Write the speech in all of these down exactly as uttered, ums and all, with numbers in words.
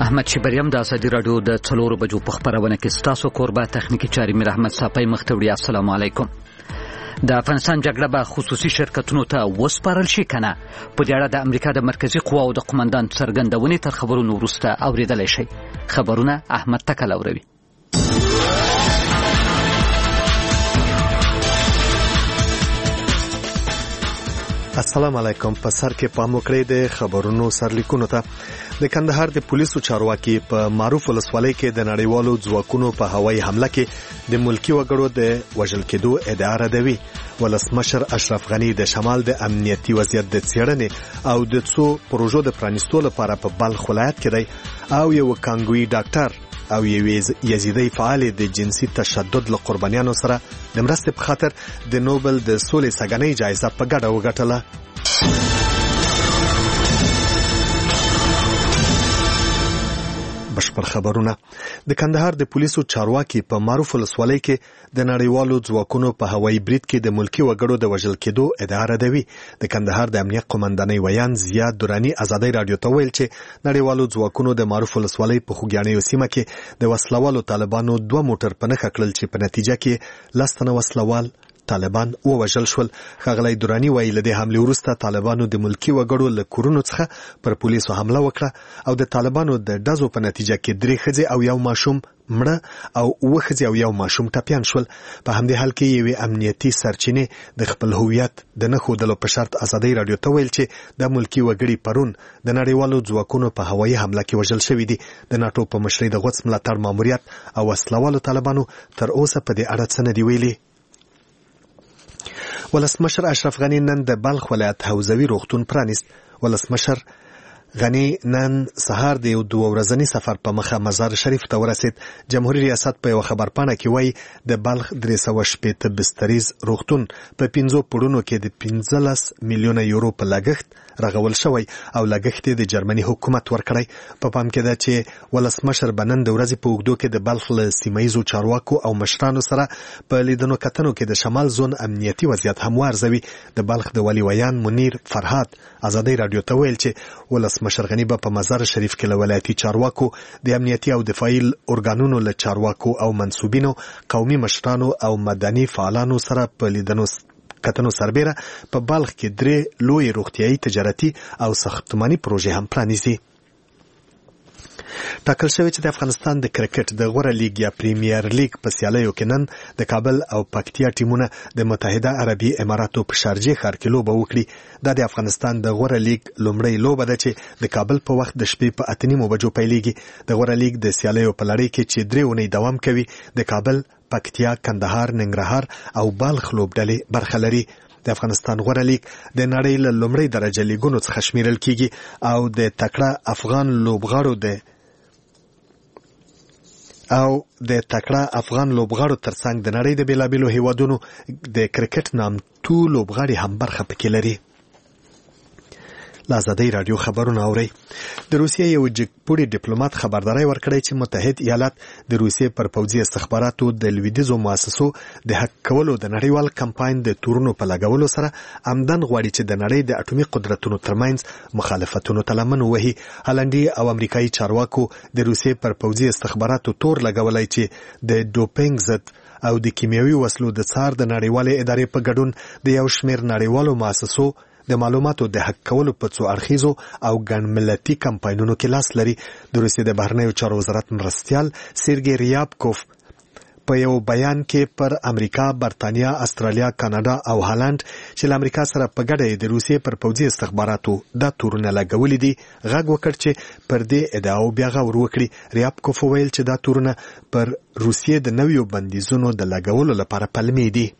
احمد شبریم د ازادي رادیو د څلورو بجو په خبرونه کې ستاسو کوربه تخنیکی چاري میر احمد صافی مختوړي. السلام علیکم. د افغانستان جګړه به خصوصي شرکتونو ته وسپارل شي کنه؟ په دې اړه د امریکا د مرکزی قواو د قومندان څرګندونې تر خبرونو وروسته اوریدلای شي. خبرونه احمد تکل اوروي. السلام علیکم. په سر کې پام وکړئ د خبرونو سرلیکونو ته. د کندهار د پولیسو چارواکي په معروف ولسوالۍ کې د نړیوالو ځواکونو په هوایي حمله کې د ملکی وګړو د وژل کېدو ادعا ردوي. ولسمشر اشرف غنی د شمال د امنیتي وضعیت د څېړنې او د څو پروژو د پرانیستو لپاره په بلخ ولایت کې دی او یو کانګوي ډاکټر او یو یزیدي فعال د جنسي تشدد له قربانیانو سره د مرستې په خاطر د نوبل د سولې سګنۍ جایزه په ګډه وګټله. بشپړ خبرونه. د کندهار د پولیسو چارواکي په معروف ولسوالۍ کې د نړیوالو ځواکونو په هوایي برید کې د ملکی وګړو د وژل کېدو ادعا ردوي. د کندهار د امنیت قومندانۍ ویان زیاد دورانی ازادي رادیو ته ویل چې نړیوالو ځواکونو د معروف ولسوالۍ په خوګیانیو سیمه کې د وسلوالو طالبانو دوه موټر په نښه کړل چې په نتیجه کې لس تنه وسلوال طالبان ووژل شول. ښاغلی دورانی وایي له دې حملې وروسته طالبانو د ملکی وګړو له کورونو څخه پر پولیسو حمله وکړه او د طالبانو د ډزو په نتیجه کې درې ښځې او یو ماشوم مړه او اوه ښځې او یو ماشوم ټپیان شول. په همدې حال کې یوې امنیتي سرچینې د خپل هویت د نه ښودلو په شرط ازادي رادیو ته ویل چې د ملکی وګړي پرون د نړیوالو ځواکونو په هوایي حمله کې وژل شوي دي. د ناټو په مشرۍ د غوڅ ملاتړ ماموریت او وسلوالو طالبانو تر اوسه په دې اړه څه نه دي ویلي. ولسمشر اشرف غنی نن د بلخ ولایت حوزوي روغتون پرانیست. ولسمشر غنی نن سهار د یو دوه ورځني سفر په مخه مزار شریف ته ورسید. جمهوریت ریاست په یو خبرپاڼه کې وایي د بلخ درې سوه شپېته بستریز روغتون په پنځو پوړونو کې د پنځلس میلیونه یورو په لګښت رغول شوی او لګښت د جرمني حکومت ورکړی. په پام کې ده چې ولسمشر به نن د ورځې په اوږدو کې د بلخ له سیمه ییزو چارواکو او مشرانو سره په لیدنو کتنو کې د شمال زون امنیتي وضعیت هم وارزوي. د بلخ د ولي ویان منیر فرهاد ازادي رادیو ته ویل چې ولسمشر غنی به په مزار شریف کې له ولایتي چارواکو د امنیتي او دفاعي ارګانونو له چارواکو او منسوبینو قومي مشرانو او مدني فعالانو سره په لیدنو کتنو سربیره په بلخ کې درې لوی روغتیايي تجارتي او ساختماني پروژې هم پرانیزي. ټاکل شوی چې د افغانستان د کرکټ د غوره لیګ یا پریمیر لیګ په سیالیو کې نن د کابل او پکتیا ټیمونه د متحده عربي اماراتو په شارجه ښار کې لوبه وکړي. دا د افغانستان د غوره لیګ لومړی لوبه ده چې د کابل په وخت د شپې په اته نیمو بجو پیلېږي. د غوره لیګ د سیالیو په لړۍ کې چې درې اونۍ دوام کوي د کابل، پکتیا، کندهار، ننګرهار او بلخ لوبډلې برخه لري. د افغانستان غوره لیګ د نړۍ له لومړۍ درجه لیګونو څخه شمیرل کیږي او د تکړه افغان لوبغاړو د او د تکړه افغان لوبغاړو ترڅنګ د نړۍ د بیلابیلو هیوادونو د کرکټ نامتو لوبغاړي هم برخه پکې لري. لازادی رادیو خبرونه اوري. د روسیې یو جګپوړي ډیپلوماټ خبرداري ورکړی چې متحد ایالات د روسیې پر پوځي استخباراتو د لویدیځو مؤسسو د حق کولو د نړیوال کمپاین د تورونو په لګولو سره آمدن غواړي چې د نړۍ د اټومي قدرتونو ترمنځ مخالفتونو ته لمن ووهي. هالندي او امریکایي چارواکو د روسیې پر پوځي استخباراتو تور لګولای چې د ډوپینګ ضد او د کیمیاوي وسلو د څار د نړیوالې ادارې په ګډون د یو شمېر نړیوالو مؤسسو د معلوماتو د حق کولو په څو اړخیزو او ګڼ ملتي کمپاینونو کې لاس لري. د روسیې د بهرنیو چارو وزارت مرستیال سیرګی ریابکوف په یو بیان کې پر امریکا، برتانیا، استرالیا، کاناډا او هالند چې له امریکا سره په ګډه د روسیې پر پوځي استخباراتو دا تورونه لګولي دي غږ وکړ چې پر دې ادعاو بیا غور وکړي. ریابکوف ویل چې دا تورونه پر روسیې د نویو بندیزونو د لګولو لپاره پلمې دي.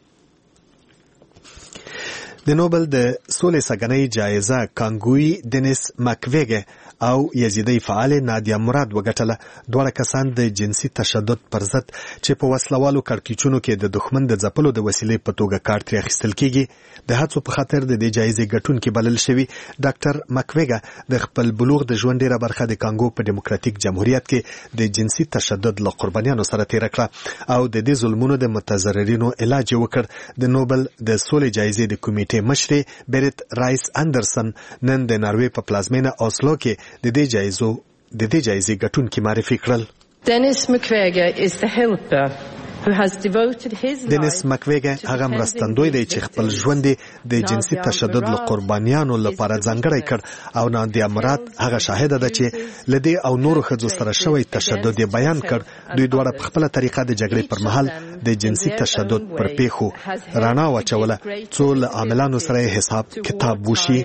د نوبل د سولې سګنۍ جایزه کانګوي ډینیس ماکویګ او یزیدي فعال نادیا مراد وګټله. دواړه کسان د جنسي تشدد پر ضد چې په وسلوالو کړکېچونو کې د دښمن د ځپلو د وسیلې په توګه کار ترې اخیستل کیږي د هڅو په خاطر د دې جایزې ګټونکي بلل شوي. ډاکټر ماکویګ د خپل بلوغ د ژوند ډیره برخه د کانګو په ډیموکراتیک جمهوریت کې د جنسي تشدد له قربانیانو سره تیره کړه او د دې ظلمونو د متضررینو علاج وکړ. د نوبل د سولې جایزې د کمیټې مشرې بیرت رایس اندرسن نن د ناروې په پلازمینه اوسلو کې د دې جایزو د دې جایزې ګټونکي معرفي کړل. Dennis Mukwege is the helper who has devoted his life. دینیس مکویګه هغه مرستندوی دی چې خپل ژوند د جنسي تشدد له قربانیانو لپاره ځانګړی کړ او نادیا مراد هغه شاهده ده چې لدی او نورو ښځو سره شوی تشدد یې بیان کړ. دوی دواړه په خپله طریقه د جګړې پر مهال د جنسي تشدد پر پیښو رڼا واچوله څو له عاملانو سره یې حساب کتاب وشي.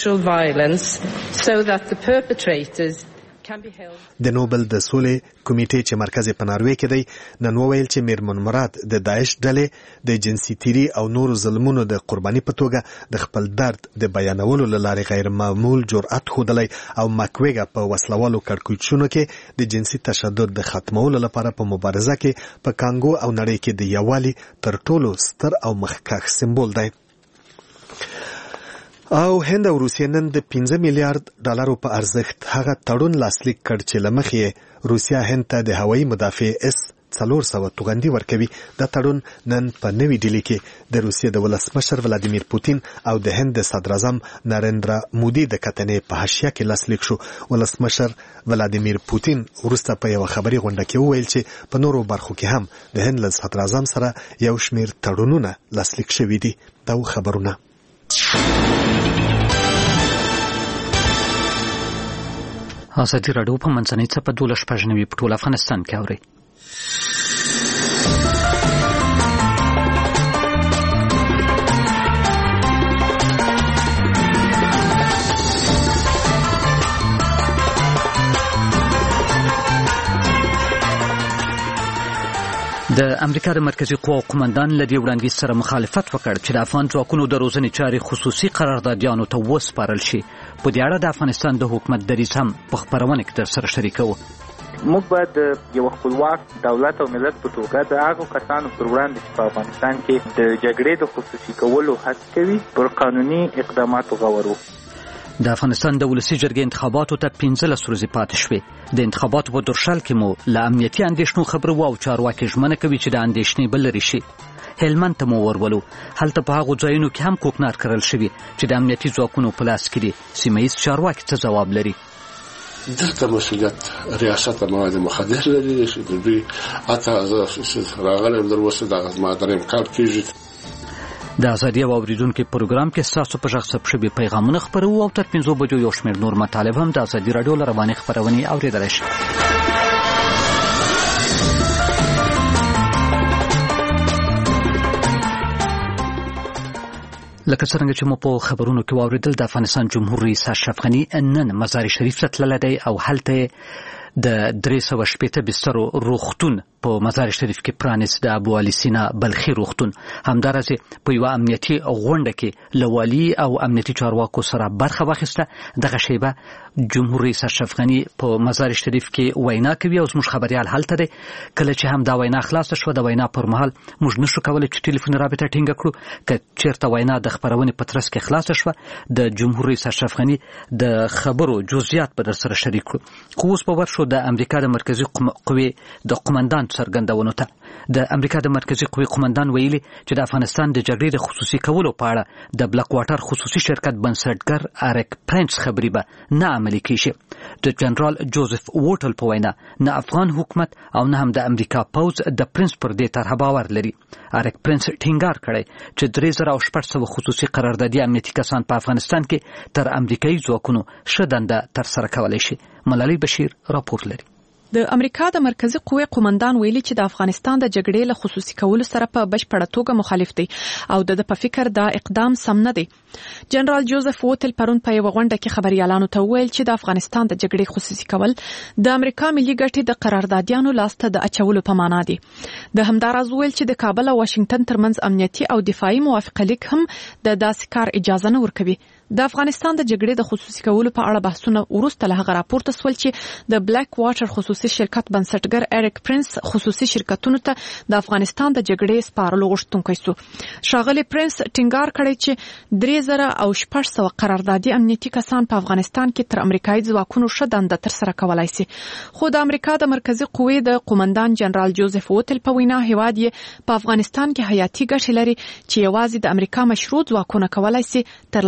د نوبل د سولې کمیټې چې مرکز یې په ناروې کې دی نن وویل چې میرمن مراد د داعش ډلې د جنسي تیري او نورو ظلمونو د قرباني په توګه د خپل درد د بیانولو له لارې غیر معمول جرأت ښودلی او مکویګه په وسلوالو کړکېچونو کې د جنسي تشدد د ختمولو لپاره په مبارزه کې په کانګو او نړۍ کې د یووالي تر ټولو ستر او مخکښ سمبول دی. او هند او روسیه نن د پنځه میلیارډ ډالرو په ارزښت هغه تړون لاسلیک کړ چې له مخې روسیه هند ته د هوایي مدافع اس څلور سوه توغندي ورکوي. دا تړون نن په نوې ډیلي کې د روسیې د ولسمشر ولادیمیر پوتین او د هند د صدراعظم نریندرا مودي د کتنې په حاشیه کې لاسلیک شو. ولسمشر ولادیمیر پوتین وروسته په یوه خبري غونډه کې وویل چې په نورو برخو کې هم د هند له صدراعظم سره یو شمېر تړونونه لاسلیک شوي دي. دا خبرونه ازادي راډیو په منځنۍ څپه دولس شپږ نوي په ټول افغانستان کې اوري. د امریکا د مرکزی قواو قومندان لدی وړاندیز سره مخالفت وکړ چې د افغان ځواکونو د روزنې چارې خصوصي قراردادیانو ته وسپارل شي. په دې اړه د افغانستان د حکومت دریځ هم په خبرونه کې درسره شریکوو. موږ باید یو خپلواک دولت او ملت په توګه د هغو کسانو پر وړاندې چې په افغانستان کې د جګړې د خصوصي کولو هڅه کوي پر قانوني اقداماتو غور وکړو. د افغانستان د ولسي جرګې انتخاباتو ته پنځلس ورځې پاتې شوې. د انتخاباتو په درشل کې مو له امنیتي اندېښنو خبرو او چارواکي ژمنه کوي چې د اندېښنې به لرې شي. هلمند ته مو ورولو. هلته په هغو ځایونو کې هم کوکنار کرل شوي چې د امنیتي ځواکونو په لاس کې دي. سیمه ییز چارواکي څه ځواب لري؟ دلته مسؤلیت ریاست مواد مخدر لري چې دوی اته راغلم در وسه د مادرم کار کیږي. د ازادي او اوریدونکو پروګرام کې تاسو په ژغ ثبت شوي پیغامونه خبرو او تر پنځو بجو یو شمېر نور مطالب هم د ازادي راډیو له روانې خبرونې اوریدلی شئ. لکه څنګه چې مو په خبرونو کې واوریدل د افغانستان جمهور رئیس اشرف غني نن مزار شریف ته تللی دی او هلته د درې سوه شپېته بسترو روغتون په مزار شریف کې پرانیست. د ابو علي سینا بلخي روغتون همدارسې په یوه امنیتي غونډه کې له والي او امنیتي چارواکو سره برخه واخیسته. دغه شیبه جمهور رئیس اشرف غني په مزار شریف کې وینا کوي او زموږ خبریال هلته دی. کله چې هم دا وینا خلاصه شوه د وینا پر مهال موږ نشو کولی چې ټلیفوني رابطه ټینګه کړو. که چېرته وینا د خپرونې په ترڅ کې خلاصه شوه د جمهور رئیس اشرف غني د خبرو جزئیات به درسره شریک کړو. خو اوس به ورشو د امریکا د مرکزی قوې د قومندان څرګندونو ته. د امریکا د مرکزی قوې قومندان ویلي چې د افغانستان د جګړې د خصوصي کولو په اړه د بلک واټر خصوصي شرکت بنسټګر اریک پرنس خبرې به نه عملي کیږي. د جنرال جوزف ووټل په وینا نه افغان حکومت او نه هم د امریکا پوځ د پرنس پر دې طرحه باور لري. اریک پرنس ټینګار کړی چې درې زره او شپږ سوه خصوصي قراردادي امنیتي کسان په افغانستان کې تر امریکایي ځواکونو ښه دنده ترسره کولی شي. ملالۍ بشیر راپور لري. د امریکا د مرکزی قوې قومندان ویلي چې د افغانستان د جګړې له خصوصي کولو سره په بشپړه توګه مخالف دی او د په فکر دا اقدام سم نه دی. جنرال جوزف ووټل پرون په یوه غونډه کې خبريالانو ته وویل چې د افغانستان د جګړې خصوصي کول د امریکا ملي ګټې د قراردادیانو لاسته د اچولو په معنا دی. د همداراز ویل چې د کابل او واشنگټن ترمنځ امنیتي او دفاعي موافقه لیک هم د داسې کار اجازه نه ورکوي. د افغانستان د جګړې د خصوصي کولو په اړه بحثونه وروسته له هغه راپورته سول چې د بلک واټر خصوصي شرکت بنسټګر اریک پرنس خصوصي شرکتونو ته د افغانستان د جګړې سپارلو غوښتونکی سو. ښاغلی پرنس ټینګار کړی چې درې زره او شپږ سوه قراردادي امنیتي کسان په افغانستان کې تر امریکایي ځواکونو ښه دنده ترسره کولی سي. خو د امریکا د مرکزی قوې د قومندان جنرال جوزف ووټل په وینا هیواد یې په افغانستان کې حیاتي ګټې لري چې یوازې د امریکا مشروع ځواکونه کولی سي ترلاسه یې کړي.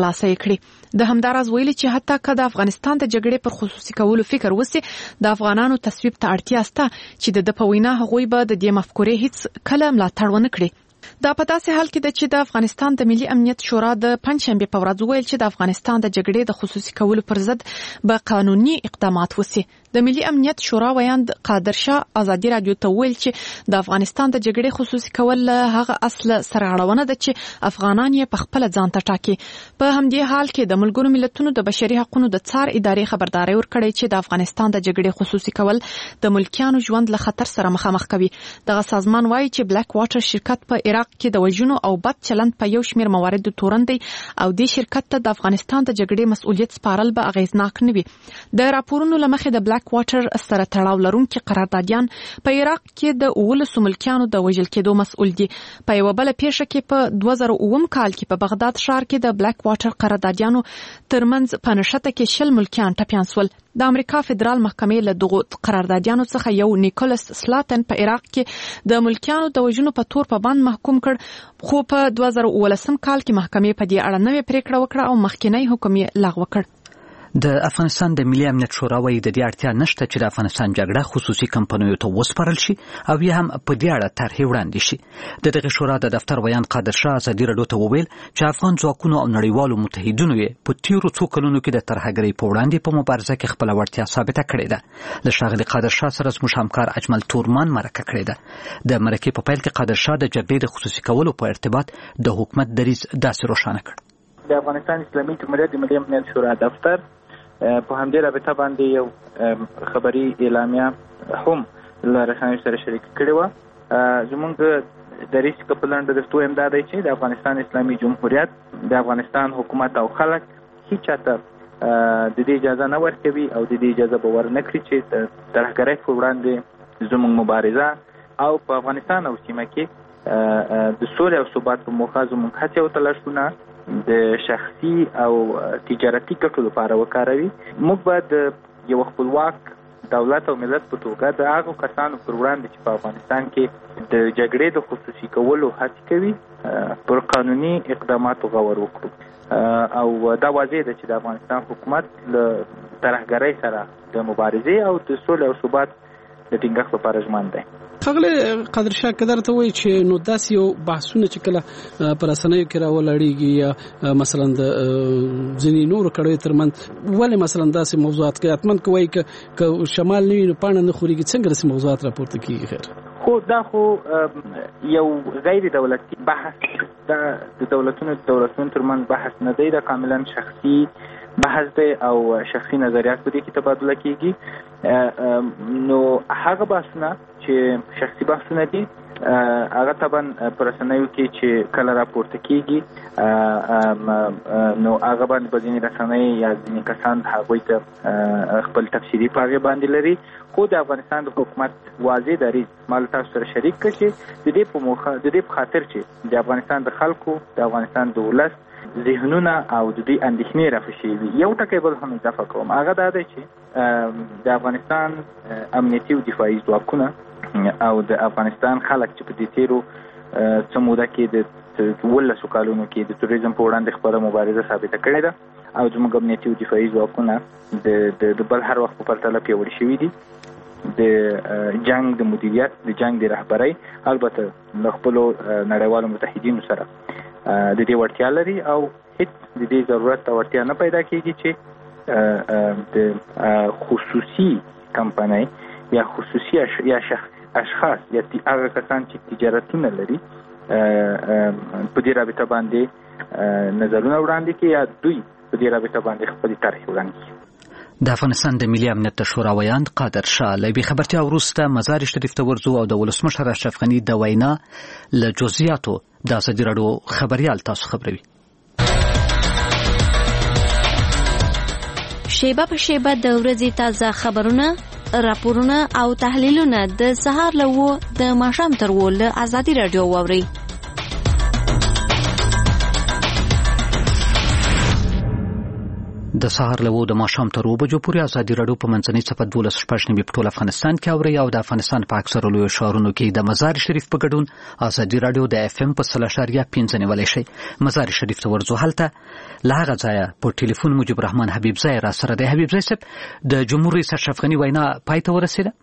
کړي. د همداراز ویلي چې حتی که د افغانستان د جګړې پر خصوصي کولو فکر وسی د افغانانو تصویب ته اړتیا شته چې د په وینا هغوی به د دې مفکورې هیڅ کله ملاتړ ونه کړي. دا په داسې حال کې ده چې د افغانستان د ملي امنیت شورا د پنځشنبه په ورځ ویل چې د افغانستان د جګړې د خصوصي کولو پر ضد به قانوني اقدامات وسی. د ملي امنیت شورا ویاند قادر شاه ازادي رادیو ته ویل چې د افغانستان د جګړې خصوصي کول هغه اصل سره اړونه ده چې افغانان یې په خپل ځان ته ټاکي. په همدې حال کې د ملګرو ملتونو د بشري حقوقو د څار ادارې خبرداري ورکړې چې د افغانستان د جګړې خصوصي کول د ملکیانو ژوند له خطر سره مخامخ کوي. دغه سازمان وایي چې بلیک واټر شرکت په عراق کې د وژنو او بد چلند په یو شمېر موارد تورن دی او د شرکت ته د افغانستان د جګړې مسؤلیت سپارل به اغیزناک نه وي. د راپورونو لمخې د بلیک واټر سره تړاو لرونکي قراردادیان په عراق کې د اولسو ملکیانو د وژل کېدو مسؤل دي. په یو بل پیښه کې په دوه زره اووه کال کې په بغداد ښار کې د بلیک واټر قراردادیانو ترمنځ په نښته کې شل ملکیان ټپیان شول. د امریکا فدرال محکمې له دغو قراردادیانو څخه یو نیکولس سلاتن په عراق کې د ملکیانو د وژنو په تور په باندې محکوم کړ، خو په دوه زره اوولسم کال کې محکمې په دې اړه نوې پریکړه وکړه او مخکینی حکم یې لغوه کړ. د افغانستان د ملي امنیت شورا وايي د دې اړتیا نشته چې د افغانستان جګړه خصوصي کمپنیو ته وسپارل شي او یا هم په دې اړه طرحې وړاندې شي. د دغه شورا د دفتر ویان قادر شاه ازادي رادیو ته وویل چې افغان ځواکونو او نړیوالو متحدینو یې په تیرو څو کلونو کې د ترهګرۍ په وړاندې په مبارزه کې خپل وړتیا ثابته کړې ده. له ښاغلي قادر شاه سره زموږ همکار اجمل تورمان مرکه کړې ده. د مرکې په پیل کې قادر شاه د جګړې د خصوصي کولو په ارتباط د حکومت دریځ داسې روښانه کړ. د افغانستان اسلامي جمهوریت د ملي امنیت شورا دفتر په همدې رابطه باندې یو خبري اعلامیه هم له رسنیو سره شریک کړې وه. زموږ دریځ که په لنډه درته ووایم دا دی چې د افغانستان اسلامي جمهوریت د افغانستان حکومت او خلک هیڅ چاته د دې اجازه نه ورکوي او د دې اجازه به ورنه کړي چې د ترهګرۍ پر وړاندې زموږ مبارزه او په افغانستان او سیمه کې د سولې او ثبات په موخه زموږ هڅې او تلاشونه د شخصي او تجارتي ګټو لپاره وکاروي. موږ باید یو خپلواک دولت او ملت په توګه د هغو کسانو پر وړاندې چې په افغانستان کې د جګړې د خصوصي کولو هڅې کوي پر قانوني اقداماتو غور وکړو او دا واضح ده چې د افغانستان حکومت له ترهګرۍ سره د مبارزې او د سولې او ثبات د ټینګښت لپاره ژمن دی. خغله قادر شاه کدر ته وایي چې نو داسې یو بحثونه چې کله پر رسنیو کې راولړېږي یا مثلا د ځینې نورو کړیو ترمنځ ولې مثلا داسې موضوعات کې اتمن کوي که شمال نه وي نو پاڼه نه خورېږي، څنګه داسې موضوعات راپورته کېږي؟ خیر خو دا خو یو غیر دولتي بحث دا د دولتونو دولتونو ترمنځ بحث نه دی، دا کاملا شخصي بحث دی او شخصي نظریات په دې کې تبادله کېږي. نو هغه بحثونه چې شخصي بحثونه دي هغه طبعا پر رسنیو کې چې کله راپورته کېږي نو هغه باندې به ځینې رسنۍ یا ځینې کسان هغوی ته خپل تفسیري په هغې باندې لري. خو د افغانستان د حکومت واضح دریځ ما له تاسو سره شریک کړ چې د دې په موخه د دې په خاطر چې د افغانستان د خلکو د افغانستان د ولس ذهنونه او د دې اندېښنې رافشي وي. یو ټکی بل هم اضافه کوم، هغه دا دی چې د افغانستان امنیتي او دفاعي ځواکونه او د افغانستان خلک چې په دې تیرو څه موده کې د ولسو کالونو کې د توریزم په وړاندې خپله مبارزه ثابته کړې ده او زموږ امنیتي او دفاعي ځواکونه د د بل هر وخت په پرتله پیاوړي شوي دي. د جنگ د مدیریت د جنگ د رهبرۍ البته له خپلو نړیوالو متحدینو سره د دې وړتیا لري او هیڅ د دې ضرورت او وړتیا نه پیدا کېږي چې د خصوصي کمپنۍ یا خصوصي یا اشخاص یا هغه کسان چې تجارتونه لري په دې رابطه باندې نظرونه وړاندې کړي یا دوی په دې رابطه باندې خپل طرح وړاندې کړي. د افغانستان د ملي امنیت شورا ویاند قادر شاه له بې خبرتیا وروسته مزار شریف ته ورځو او د ولسمشر اشرف غني د وینا له جزئیاتو د ازادي راډیو خبريال تاسو خبروي. شیبه په شیبه د ورځې تازه خبرونه، راپورونه او تحلیلونه د سهار له و د ماښام تر و له ازادي راډیو واوري. د سهار له د ماښام تر اوه بجو پورې ازادي راډیو په منځنۍ صفحه دولس شپږ نیمې په ټول افغانستان کې اوري او د افغانستان په اکثرو لویو ښارونو کې د مزار شریف په ګډون ازادي راډیو د اف ام په سل اشاریه پنځه نیولی شي. مزار شریف ته ورځو. هلته له هغه ځایه په ټلیفون مجيب الرحمن حبیبزی را سره دی. حبیبزی صاحب، د جمهور رئیس اشرف غني وینا پای ته ورسېده؟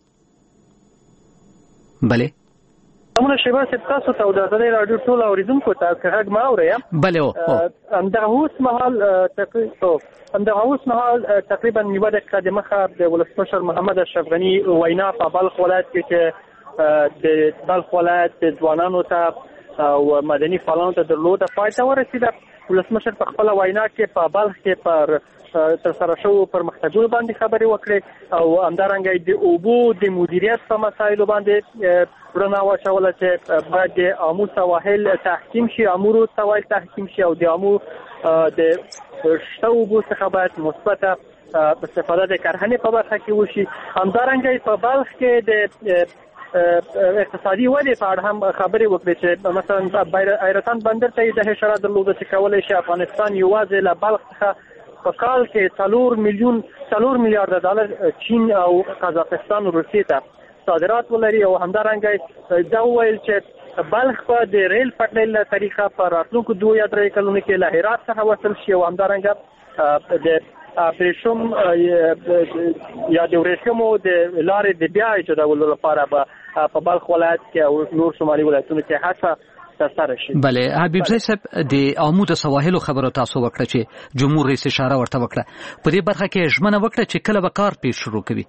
بله همونه شیبه صاحب، تاسو ته د ازادي راډیو ټول اوریدونکو ته غږ ما اورئ؟ بله او همدغه اوس مهال همدغه اوس مهال تقریبا یوه دقیقه دمخه د ولسمشر محمد اشرف غني وینا په بلخ ولایت کې چې د بلخ ولایت ځوانانو ته او مدني فعالانو ته درلوده پای ته ورسېده. ولسمشر په خپله وینا کې په بلخ کې پر ترسره شوو پرمختګونو باندې خبرې وکړې او همدارنګه د اوبو د مدیریت په مسایلو باندې رڼا واچوله چې باید د عامو سواحل تحکیم شي، عامو سواحل تحکیم شي او د عامو د شته اوبو څخه باید مثبته استفاده د کرهنې په برخه کې وشي. همدارنګه په بلخ کې د اقتصادي ودې په اړه هم خبرې وکړې چې مثلا حیرتان بندر ته یې د حشره درلوده چې کولی شي افغانستان یوازې له بلخ څخه په کال کې څلور میلیون څلور میلیارډ ډالر چین او قزاقستان او روسیې ته صادرات ولري. او همدارنګه دا وویل چې بلخ په د ریل پټلۍ له طریقه په راتلونکو دوه یا درې کلونو کې له هرات څخه وصل شي او همدارنګه د پرېشم یا د ورېښمو د لارې د بیا ایجادولو لپاره به په بلخ ولایت کې او نور شمالي ولایتونو کې هڅه ترسره شي. بله حبیبزی صاحب، د عامو د سواحلو خبرو تاسو وکړه چې جمهور رئیس اشاره ورته وکړه، په دې برخه کې ژمنه وکړه چې کله به کار پیش شروع کوي.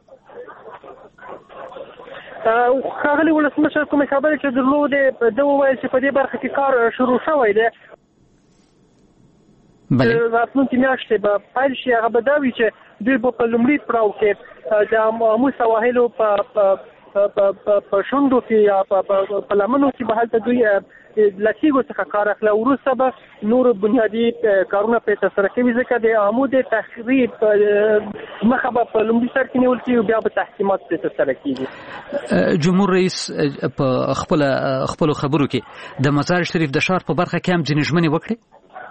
ښاغلي ولسمشر کومې خبرې چې درلودې ده وویل چې په دې برخه کې کار شروع شوی دی، راتلونکې میاشتې به پیل شي. هغه به دا وي چې دوی به په لومړي پړاو کې د عامو سواحلو په شونډو کې یا په لمنو کې به هلته دوی له تیږو څخه کار اخلي، وروسته به نور بنیادي کارونه پرې ترسره کوي، ځکه د عامو د تخریب مخه به په لومړي سر کې نیول کېږي، بیا به تحکیمات پرې ترسره کېږي. جمهور رئیس په خپله خپلو خبرو کې د مزار شریف د ښار په برخه کې هم ځینې ژمنې وکړې.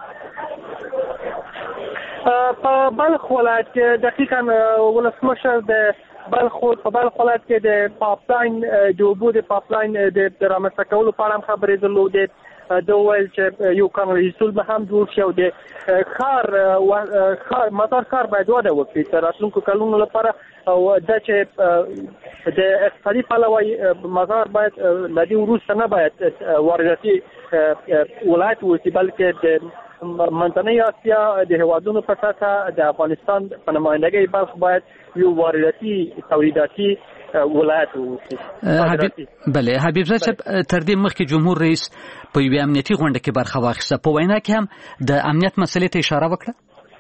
په بلخ ولایت کې دقیقاً ولسمشر د بلخ په بلخ ولایت کې د پاپلاین د اوبو د پاپلاین د رامنځته کولو په اړه هم خبرې درلودې. ده وویل چې یو کانالیزاسیون به هم جوړ شي او د ښار مزار ښار باید وده وکړي تر راتلونکو کلونو لپاره، او دا چې د اقتصادي پلوه مزار باید له دې وروسته نه باید وارداتي ولایت واوسي، بلکې د منځنۍ اسیا د هیوادونو په سطحه د افغانستان په نمایندګۍ بلخ باید یو وارداتي تولیداتي ولایت واوسي. بله حبیبزی صاحب، تر دې مخکې جمهور رئیس په یوې امنیتي غونډه کې برخه واخیسته، په وینا کې هم د امنیت مسلې ته اشاره وکړه.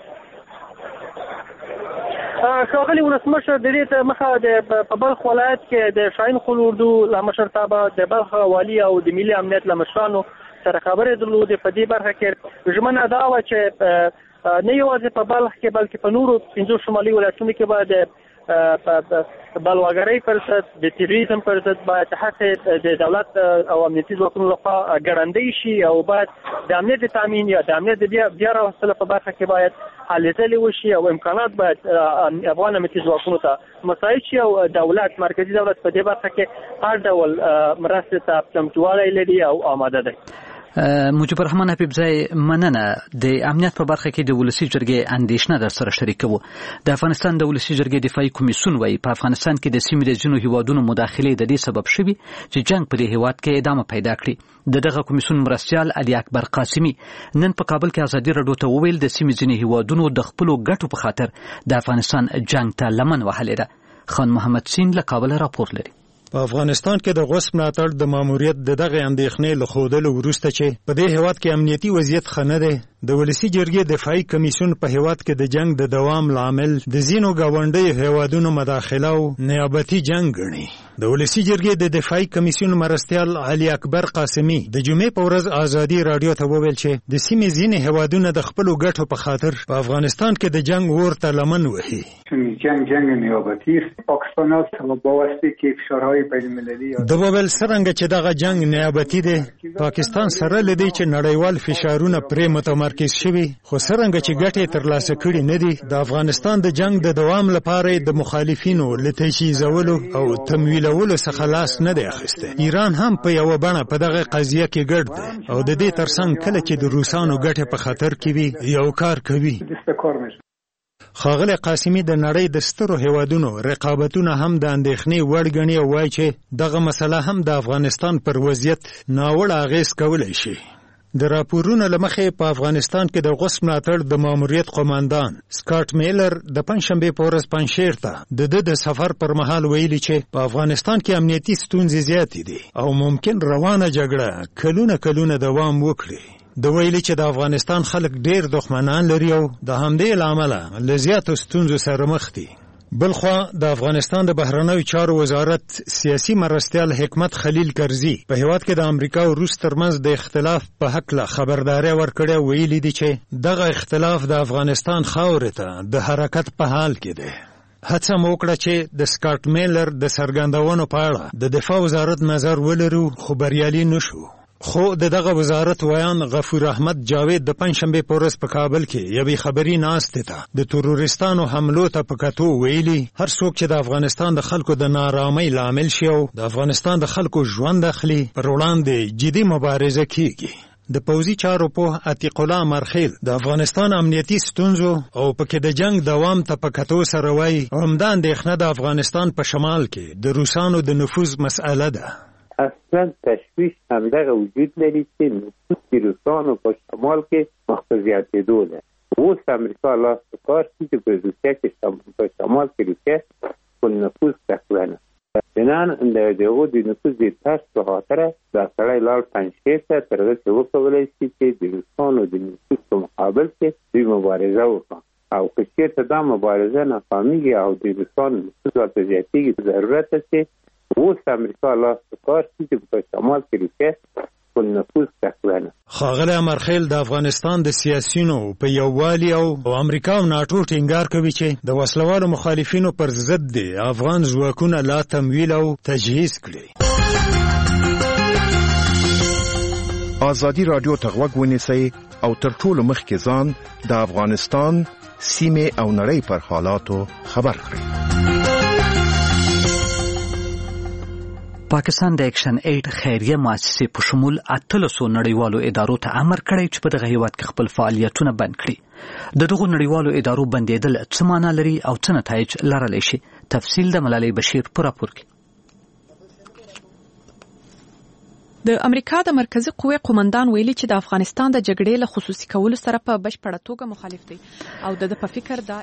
ښاغلي ولسمشر د دې ته مخه په بلخ ولایت کې د شاهین خل اردو له مشرتابه د بلخ والي او د ملي امنیت له مشرانو سره خبرې درلودې. په دې برخه کې ژمنه دا وه چې نه یوازې په بلخ کې بلکې په نورو پنځو شمالي ولایتونو کې به د بلواګرۍ پر ضد، د تیروریزم پر ضد باید هڅې د دولت او امنیتي ځواکونو لخوا ګړندۍ شي او باید د امنیت د تامین یا د امنیت د بیا راوستلو په برخه کې باید هلې ځلې وشي او امکانات باید افغان امنیتي ځواکونو ته مساعد شي او دولت مرکزي دولت په دې برخه کې هر ډول مرستې ته چمتووالی لري او آماده دی. مجيب الرحمن حبیبزی، مننه. د امنیت په برخه کې د ولسی جرګې اندیشنه در سره شریکوو. د افغانستان د ولسی جرګې دفاعي کمیسیون وایي په افغانستان کې د سیمې د ځینو هیوادونو مداخلې د دې سبب شوي چې جنگ په دې هیواد کې ادامه پیدا کړي. د دغه کمیسیون مرستیال علي اکبر قاسمي نن په کابل کې ازادي راډیو ته وویل د سیمې ځینې هیوادونو د خپلو ګټو په خاطر د افغانستان جنگ ته لمن وهلې ده. خان محمد سین له کابل راپور لري. په افغانستان کې د غصب ملاتړ د ماموریت د دغه اندېښنې له ښودلو وروسته چې په دې هیواد کې امنیتي وضعیت ښه نه دی، د ولسی جرګې دفاعي کمیسیون په هیواد کې د جنگ د دوام لامل د ځینو ګاونډیو هیوادونو مداخله او نیابتي جنگ ګڼي. د ولسی جرګې د دفاعي کمیسیون مرستیال علي اکبر قاسمي د جمعې په ورځ ازادي راډیو ته وویل چې د سیمې ځینې هیوادونه د خپلو ګټو په خاطر په افغانستان کې د جنگ اور ته لمن وهي. جنگ جنگ نیابتی است. پاکستان است و بواسطه که فشارهای بین‌المللی د وویل څرنګه چې دغه جنگ نیابتي دی، پاکستان سره لدی چې نړیوال فشارونه پرې متمرکز مارکیز شوی خو څرنګه چې ګټې ترلاسه کړي نه دي د افغانستان د جنگ د دوام لپاره د مخالفینو له تجهیزولو او تمویلولو څخه لاس نه دی اخیستی. ایران هم په یوه بڼه په دغه قضیه کې ګډ دی او د دې ترڅنګ کله چې د روسانو ګټې په خطر کې وي یو کار کوي. ښاغلی قاسمي د نړۍ د سترو هیوادونو رقابتونه هم د اندېښنې وړ ګڼي او وایي چې دغه مسله هم د افغانستان پر وضعیت ناوړه اغېز کولی شي. د راپورونو له مخې په افغانستان کې د غوث ملاتړ د ماموریت قوماندان سکاټ میلر د پنجشنبې په ورځ پنجشیر ته د ده د سفر پر مهال ویلي چې په افغانستان کې امنیتي ستونزې زیاتې دي او ممکن روانه جګړه کلونه کلونه دوام وکړي. د ویلي چې د افغانستان خلک ډېر دښمنان لري او د همدې له امله له زیاتو ستونزو سره مخ دي. بلخوا د افغانستان د بهرنیو چارو وزارت سیاسي مرستیال حکمت خلیل کرزي په هیواد کې د امریکا او روس ترمنځ د اختلاف په هکله خبرداری ورکړې ویلي دي چې دغه اختلاف د افغانستان خاورې ته د حرکت په حال کې دی. هڅه مو وکړه چې د سکاټ میلر د څرګندونو په اړه د دفاع وزارت نظر ولرو خو بریالي نشو. خو د دغه وزارت ویان غفور احمد جاوید د پنجشنبې په ورځ په کابل کې یوې خبري ناستې ته د تروریستانو حملو ته په کتو ویلي هر څوک چې د افغانستان د خلکو د نارامۍ لامل شي او د افغانستان د خلکو ژوند اخلي پر وړاندې جدي مبارزه کیږي. د پوځي چارو په عتیق الله مرخیل د افغانستان امنیتي ستونزو او پکې د جنگ دوام ته په کتو سره وایي همدا اندېښنه د افغانستان په شمال کې د روسانو د نفوذ مسئله ده. اصلا تشویش همدغه وجود لري چې نفوذ د روسانو په شمال کې مخ په زیاتېدو ده. اوس امریکا لاس په کار کړي چې په روسیه کې په شمال کې روسیه خپل نفوذ تقویانه. بنان د دغو د نفوذ د ترس په خاطره دا سړی لاړ پنجشیر ته تر هغه چې وکولی شي چې د روسانو د نفوذ په مقابل کې دوی مبارزه وکړي او که چېرته دا مبارزه ناکامېږي او د روسانو نفوذ ورته زیاتېږي ضرورت ده چې اوس امریکا لاس په کار کړي چې په شمال کې روسیه خپل نفوذ تقویانه. ښاغلی امرخیل د افغانستان د سیاسیونو په یووالي او امریکا او ناټو ټینګار کوي چې د وسلوالو مخالفینو پر ضد د افغان ځواکونه لا تمویل او تجهیز کړي. ازادي راډیو ته غوږ ونیسئ او تر ټولو مخکې ځان د افغانستان سیمې او نړۍ پر حالاتو خبر کړئ. پاکستان د اکشن ایډ خیریه مؤسسې په شمول اتلسو نړیوالو ادارو ته امر کړی چې په دغه هیواد کې خپل فعالیتونه بند کړي. د دغو نړیوالو ادارو بندیدل څه معنا لري او څه نتایج لرلی شي؟ تفصیل د ملالۍ بشیر په راپور کې. د امریکا د مرکزی قوې قومندان ویلي چې د افغانستان د جګړې له خصوصي کولو سره په بشپړه توګه مخالف دی او د په فکر دا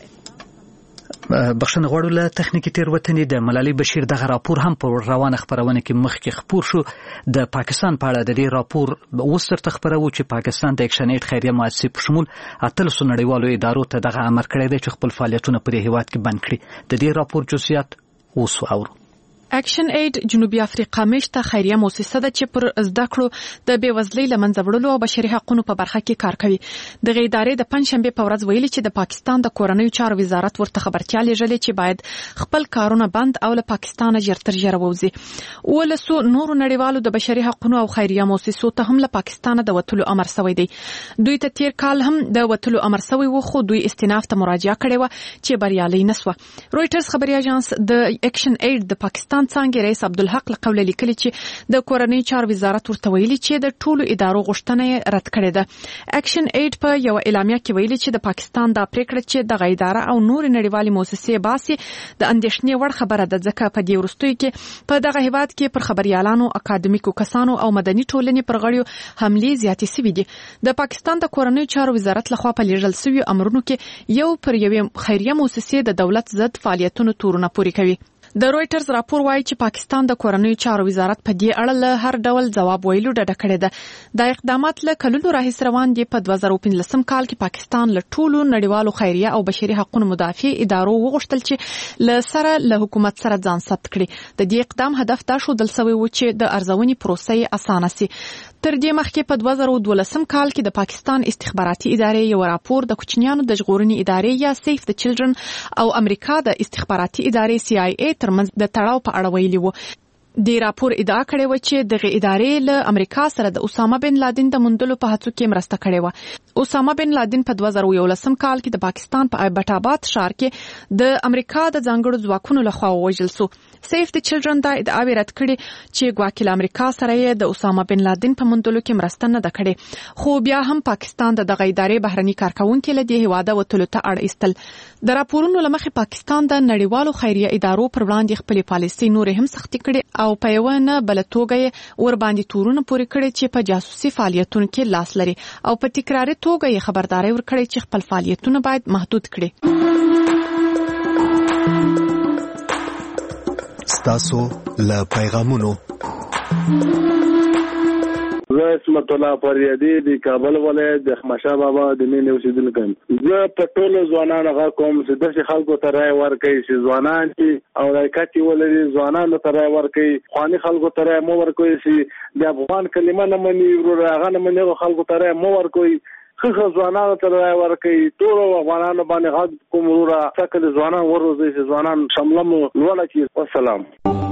بخښنه غواړو له تخنیکي تېروتنې د ملالۍ بشیر دغه راپور هم په روانه خپرونه کې مخکې خپور شو. د پاکستان په اړه د دې راپور اوس درته خپروو چې پاکستان د اکشن ایډ خیریه مؤسسې په شمول اتلسو نړیوالو ادارو ته دغه امر کړی دی چې خپل فعالیتونه په دې هیواد کې بند کړي. د دې راپور جزئیات اوس اورو. اکشن ایډ جنوبي افریقا میشته خیریه مؤسسه ده چې پر زده کړو د بېوزلۍ له منځه وړلو او بشري حقوقو په برخه کې کار کوي. دغه ادارې د پنجشنبې په ورځ ویلي چې د پاکستان د کورنیو چارو وزارت ورته خبرتیا لېږلې چې باید خپل کارونه بند او له پاکستانه ژر تر ژره ووځي. ولسو نورو نړیوالو د بشري حقوقو او خیریه مؤسسو ته هم له پاکستانه د وتلو امر شوی دی. دوی ته تیر کال هم د وتلو امر شوی و خو دوی استیناف ته مراجعه کړې و چې بریالي نسوه. رويټرز خبري اژانس د اکشن ایډ د پاکستان څنګه رئیس عبدالحق لقول لیکلی چې د کورنۍ چارو وزارت ورته ویلي چې د ټولو ادارو غوښتنه رد کړې ده. اکشن ایډ په یو اعلامیه کې ویلي چې د پاکستان د پریکړه چې د اداره او نور نړیوالې مؤسسې باسي د اندېښنې وړ خبره ده ځکه په دې وروستیو کې په دغه هیواد کې پر خبريالانو اکاډمیکو کسانو او مدني ټولنې پر غړیو حملې زیاتې شوې دي. د پاکستان د کورنۍ چارو وزارت لخوا په لیږل شویو امرونو کې یو پر یوې خیریه مؤسسې د دولت ضد فعالیتونو تورونه پوري کوي. د رويټرز راپور وايي چې پاکستان د کورنیو چارو وزارت په دې اړه له هر ډول ځواب ویلو ډډه کړې ده. د اقدامات له کلونو راهیسې روان دي. په دوه زره پنځلسم کال کې پاکستان له ټولو نړیوالو خیریه او بشري حقوقو مدافع ادارو وغوښتل چې له سره له حکومت سره ځان ثبت کړي. د دې اقدام هدف دا ښودل شوی و چې د ارزونې پروسې اسانه شي. تر دې مخکې په دوه زره دولسم کال کې د پاکستان استخباراتي ادارې یو راپور د کوچنیانو د ژغورنې ادارې یا سیف د چلډرن او امریکا د استخباراتي ادارې سی آی ای ترمنځ د تړاو په اړه ویلي وو. د راپور ادعا کړې و چې دغه ادارې له امریکا سره د اسامه بن لادن د موندلو په هڅو کې مرسته کړې و. اسامه بن لادن په دوه زره یولسم کال کې د پاکستان په ایبټ آباد ښار کې د امریکا د ځانګړو ځواکونو لخوا ووژل شو. سیف د چلډرن دا ادعا رد کړې چې ګواکې له امریکا سره یې د اسامه بن لادن په موندلو کې مرسته نه ده کړې، خو بیا هم پاکستان د دغه ادارې بهرني کارکونکو له دې هواده وتلو ته اړ ایستل. د راپورونو لمخې پاکستان د نړیوالو خیریه ادارو پر وړاندې خپلې پالیسۍ نورې هم سختې کړې او په یوه نه بله توګه یې ور باندې تورونه پورې کړي چې په جاسوسي فعالیتونو کې لاس لري او په تکراري توګه یې خبرداری ورکړي چې خپل فعالیتونه باید محدود کړي. ستاسو له پیغامونو زه اسمت الله فریادي د کابل ولایت د خمشا بابا د مینې اوسیدونکی یم. زه په ټولو ځوانانو غږ کوم چې داسې خلکو ته رایه ورکوي چې ځوانان چې او حرکت یې ولري، ځوانانو ته رایه ورکوي، خواني خلکو ته رایه مه ورکوي چې د افغان کلمه نه مني، وروره هغه نه مني، هغو خلکو ته رایه مه ورکوي. ښه ښه ځوانانو ته رایه ورکوي. ټولو افغانانو باندې غږ کوم وروره څکه د ځوانان وروځي چې ځوانان شمله مو لوړه کړي. والسلام.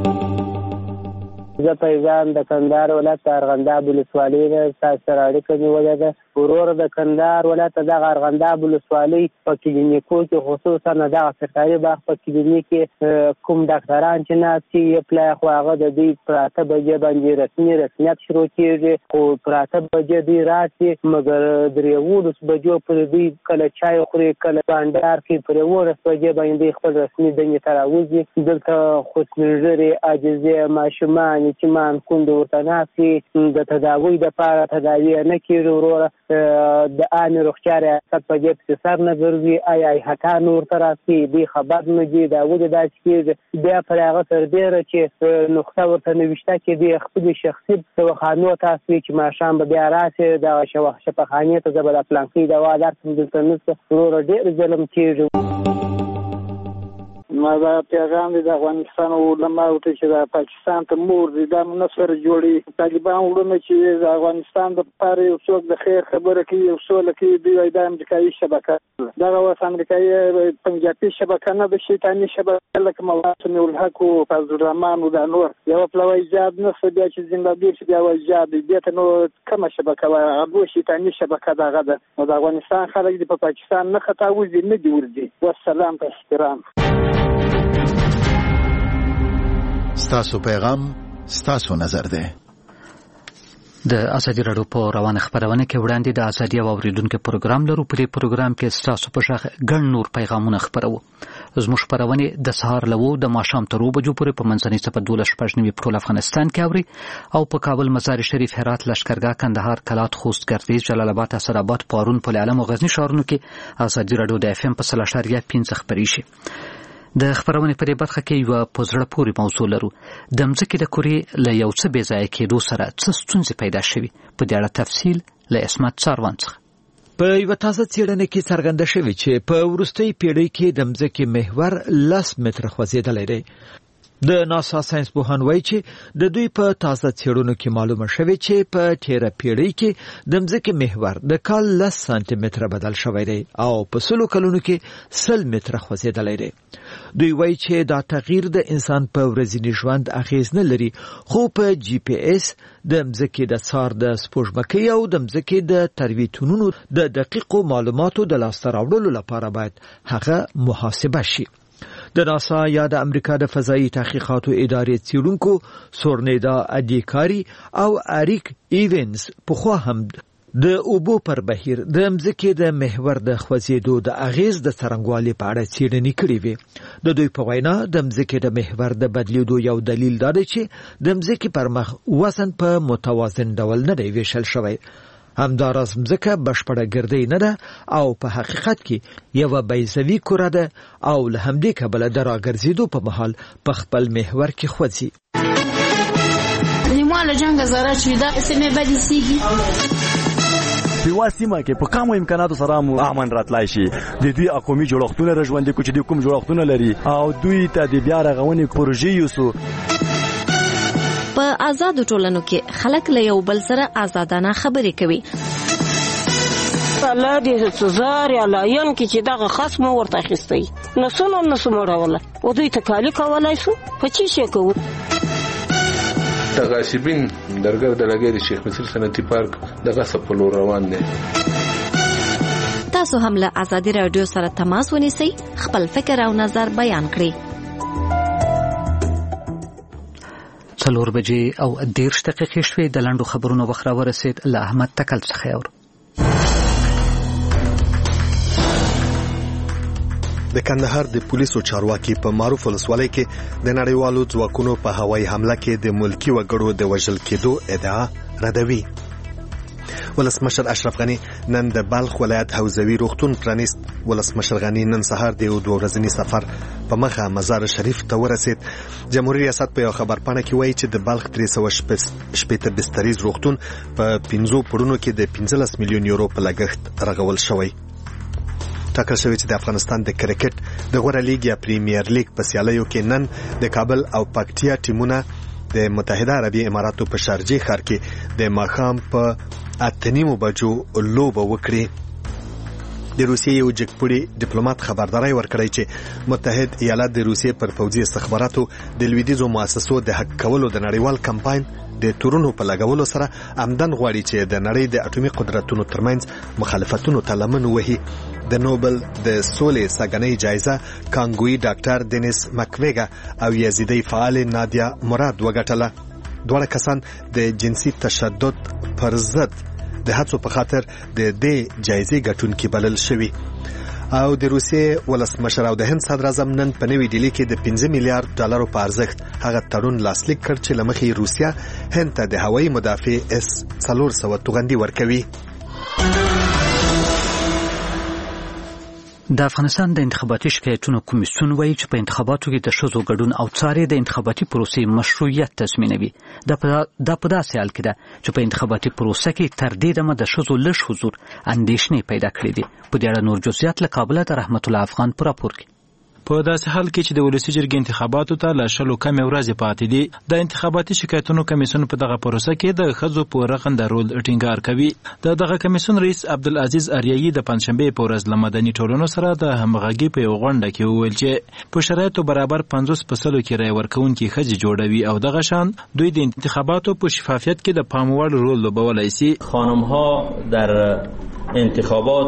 زه فیضان د کندهار ولایت ارغنداب ولسوالۍ نه تاسو سره اړیکه نیولې ده. ورور د کندهار ولایت دغه ارغنداب ولسوالۍ په کلینیکو کې خصوصا دغه سرکاري باغ په کلینیک کې کوم ډاکټران چې ناستي یې پلای خو هغه د دوی پر اته بجې باندې رسمي رسمیت شروع کېږي، خو پر اته بجې دوی راشي مګر د یوولس بجو پر دوی کله چای خوري کله بانډار کې پر یوولس بجې باندې خپل رسمي دندې ته راوځي. دلته خو سپین ږیري عاجزې ماشومان یتیمان کونډې ورته ناستي د تداوۍ دپاره تداوي نه کېږي. وروره د عامې روغتیا ریاست په دې پسې سر نه ګرځي، آیا هټان ورته راسي دوی خبر نه دي دا ولې داسې کېږي. بیا پر هغه تربیره چې نقطه ورته نوشته کې دوی خپلې شخصي دواخانو ته اسوي چې ماښام به بیا راسي دغه شفاخانې ته زه به د پلانکۍ دوا درکړم دلته نشته. وروره ډېر ظلم کېږي. ما دا پیغام دی د افغانستان علماو ته چې د پاکستان ته مور دی دا نصر جوړي طالبان وړونه چې د افغانستان د پاره یو څوک د خیر خبره کوي یو سوله کوي دوی د امریکایي شبکه دغه اوس امریکایي پنجابي شبکه نه د شیطاني شبکه لکه مولانا الحق او فضل الرحمن او د نور یو پلوي ایجاد نه څه بیا چې زندګي چې بیا ایجاد دي ته نو کومه شبکه وای هغه شیطاني شبکه دغه ده نو د افغانستان خلک د پاکستان نه خطا وځي نه دی ورځي. والسلام په احترام. ستاسو پیغام ستاسو نظر ده. د ازادي راډیو په روانه خبرونه کې وړاندې د ازادي او اوریدونکو پروګرام لرو. په دې پروګرام کې ستاسو په شاخ ګڼ نور پیغامونه خبرو. زموږ خبرونه د سهار لوو د ماښام تر اوو بجو پورې په منځنۍ صفه دولس شپږ نیمې په ټول افغانستان کې اوري او په کابل، مزار شریف، هرات، لشکرګاه، کندهار، کلات، خوست، ګردیز، جلال آباد، اسراباد، پارون، پل علم او غزنی ښارونو کې ازادي راډیو د اف ام په سل اشاریه پنځه خبري شي. د خبرونې په دې برخه کې یو په زړه پورې موضوع لرو. د مځکې د کورې له یو څه بې ځایه کېدو سره څه ستونزې پیدا شوي، په دې اړه تفصیل له اسمت څاروان څخه. په یوه تازه څېړنه کې څرګنده شوې چې په وروستۍ پیړۍ کې د مځکې محور لس متره خوځېدلی دی. د ناسا ساينس پوهان وایي چې د دوی په تازه څېړنو کې معلومه شوې چې په تیره پیړۍ کې د مځکې محور د کال لس سانتي متره بدل شوی دی او په سلو کلونو کې سل متره خوځېدلی دی. دوی وایي چې دا تغییر د انسان په ورځني ژوند اغیز نه لري، خو په جی پی ایس د مځکې د څار د سپوږمکۍ او د مځکې د ترویتونونو د دقیقو معلوماتو د لاسته راوړلو لپاره باید هغه محاسبه شي. د ناسا یا د امریکا د فضایي تحقیقاتو ادارې څیړونکو سورنیدا ادیکاری او اریک ایونز پخوا هم د اوبو پر بهیر د مځکې د محور د خوځېدو د اغیز د څرنګوالي په اړه څېړنې کړې وې. د دوی په وینا د مځکې د محور د بدلیدو یو دلیل دا دی چې د مځکې پر مخ وزن په متوازن ډول نه دی ویشل شوی. همداراز مځکه بشپړه ګردۍ نه ده او په حقیقت کې یوه بیضوي کره ده او له همدې کبله د راګرځېدو په مهال په خپل محور کې خوځي. لیمواله جنګ زاره چې دا سیمې بدې سیږي په واسمه کې په کومو امکاناتو سره مو امن راتلای شي. د دوی اقومي جوړښتونه رژوندې کو چې د کوم جوړښتونه لري او دوی ته د بیا رغونې پروژې یوسو. په آزادو ټولنو کې خلک له یو بل سره آزادانه خبرې کوي. الله دې سزار یا لاین کې چې دغه خصم ورته اخیستی نو څنګه نو سموړوله او دوی ته کالی کولای شو په چی شي کوو. د غاصبین درګر د لګي د شیخ مسیح صنعتي پارک د غصب په لور روان دي. تاسو هم له آزادي رادیو سره تماس ونیسئ، خپل فکر او نظر بیان کړئ. څلور بجې او دېرش دقیقې شوې. د لنډو خبرونو وخت راورسېد. له احمد تکل څخه اورو. د کندهار د پولیسو چارواکي په معروف ولسوالۍ کې د نړیوالو ځواکونو په هوایي حمله کې د ملکی وګړو د وژل کېدو ادعا ردوي. ولسمشر اشرف غنی نن د بلخ ولایت حوزوي روغتون پرانیست. ولسمشر غنی نن سهار د یو دوه ورځني سفر په مخه مزار شریف ته ورسید. جمهوریت ریاست په یو خبرپاڼه کې وایي چې د بلخ درې سوه شپېته بستریز روغتون په پنځو پوړونو کې د پنځلس میلیون یورو په لګښت رغول شوی. ټاکل شوی چې د افغانستان د کرکټ د غوره لیګ یا پریمیر لیګ په سیالیو کې نن د کابل او پکتیا ټیمونه د متحده عربي اماراتو په شارجه ښار کې د ماښام په اته نیمو بجو لوبه وکړي. د روسیې یو جګپوړي ډیپلوماټ خبرداري ورکړی چې متحد ایالات د روسیې پر پوځي استخباراتو د لویدیځو مؤسسو د حق کولو د نړیوال کمپاین د تورونو په لګولو سره عمدن غواړي چې د نړۍ د اټومي قدرتونو ترمنځ مخالفتونو ته لمن وهي. د نوبل د سولې ساګنۍ جایزه کانګوي ډاکټر دینیس مکویګا او یزیدي فعال نادیا مراد وګټله. دواړه کسان د جنسي تشدد پر ضد د هڅو په خاطر د دې جایزې ګټونکي بلل شوي. او د روسیې ولسمشر او د هند صدر اعظم نن په نوې ډیلي کې د پنځه میلیارډ ډالرو په ارزښت هغه تړون لاسلیک کړ چې له مخې روسیا هند ته د هوایي مدافع اس څلور سوه توغندي ورکوي. د افغانستان د انتخاباتي شکایتونو کمیسیون وایي چې په انتخاباتو کې د ښځو ګډون او څارې د انتخاباتي پروسې مشروعیت تضمینوي. دا په داسې حال کې ده چې په انتخاباتي پروسه کې تر دې دمه د ښځو لږ حضور اندېښنې پیدا کړې دي. په دې اړه نور جزئیات له کابله د رحمت الله افغان په راپور کې. په داسې حال کې چې د ولسی جرګې انتخاباتو ته لا شلو کم ورځې پاتې دي، د انتخاباتي شکایتونو کمیسیون په دغه پروسه کې د ښځو په رغند رول ټینګار کوي. د دغه کمیسیون رئیس عبدالعزیز اریایی د پنځشنبه په ورځ له مدني ټولنو سره د همغږي په یو غونډه کې وویل چې په شرایطو برابر پنځوس په سلو کې رای ورکوونکي ښځې جوړوي او دغه شان دوی د انتخاباتو په شفافیت کې د پام وړ رول لوبولی سي. خانم‌ها در انتخابات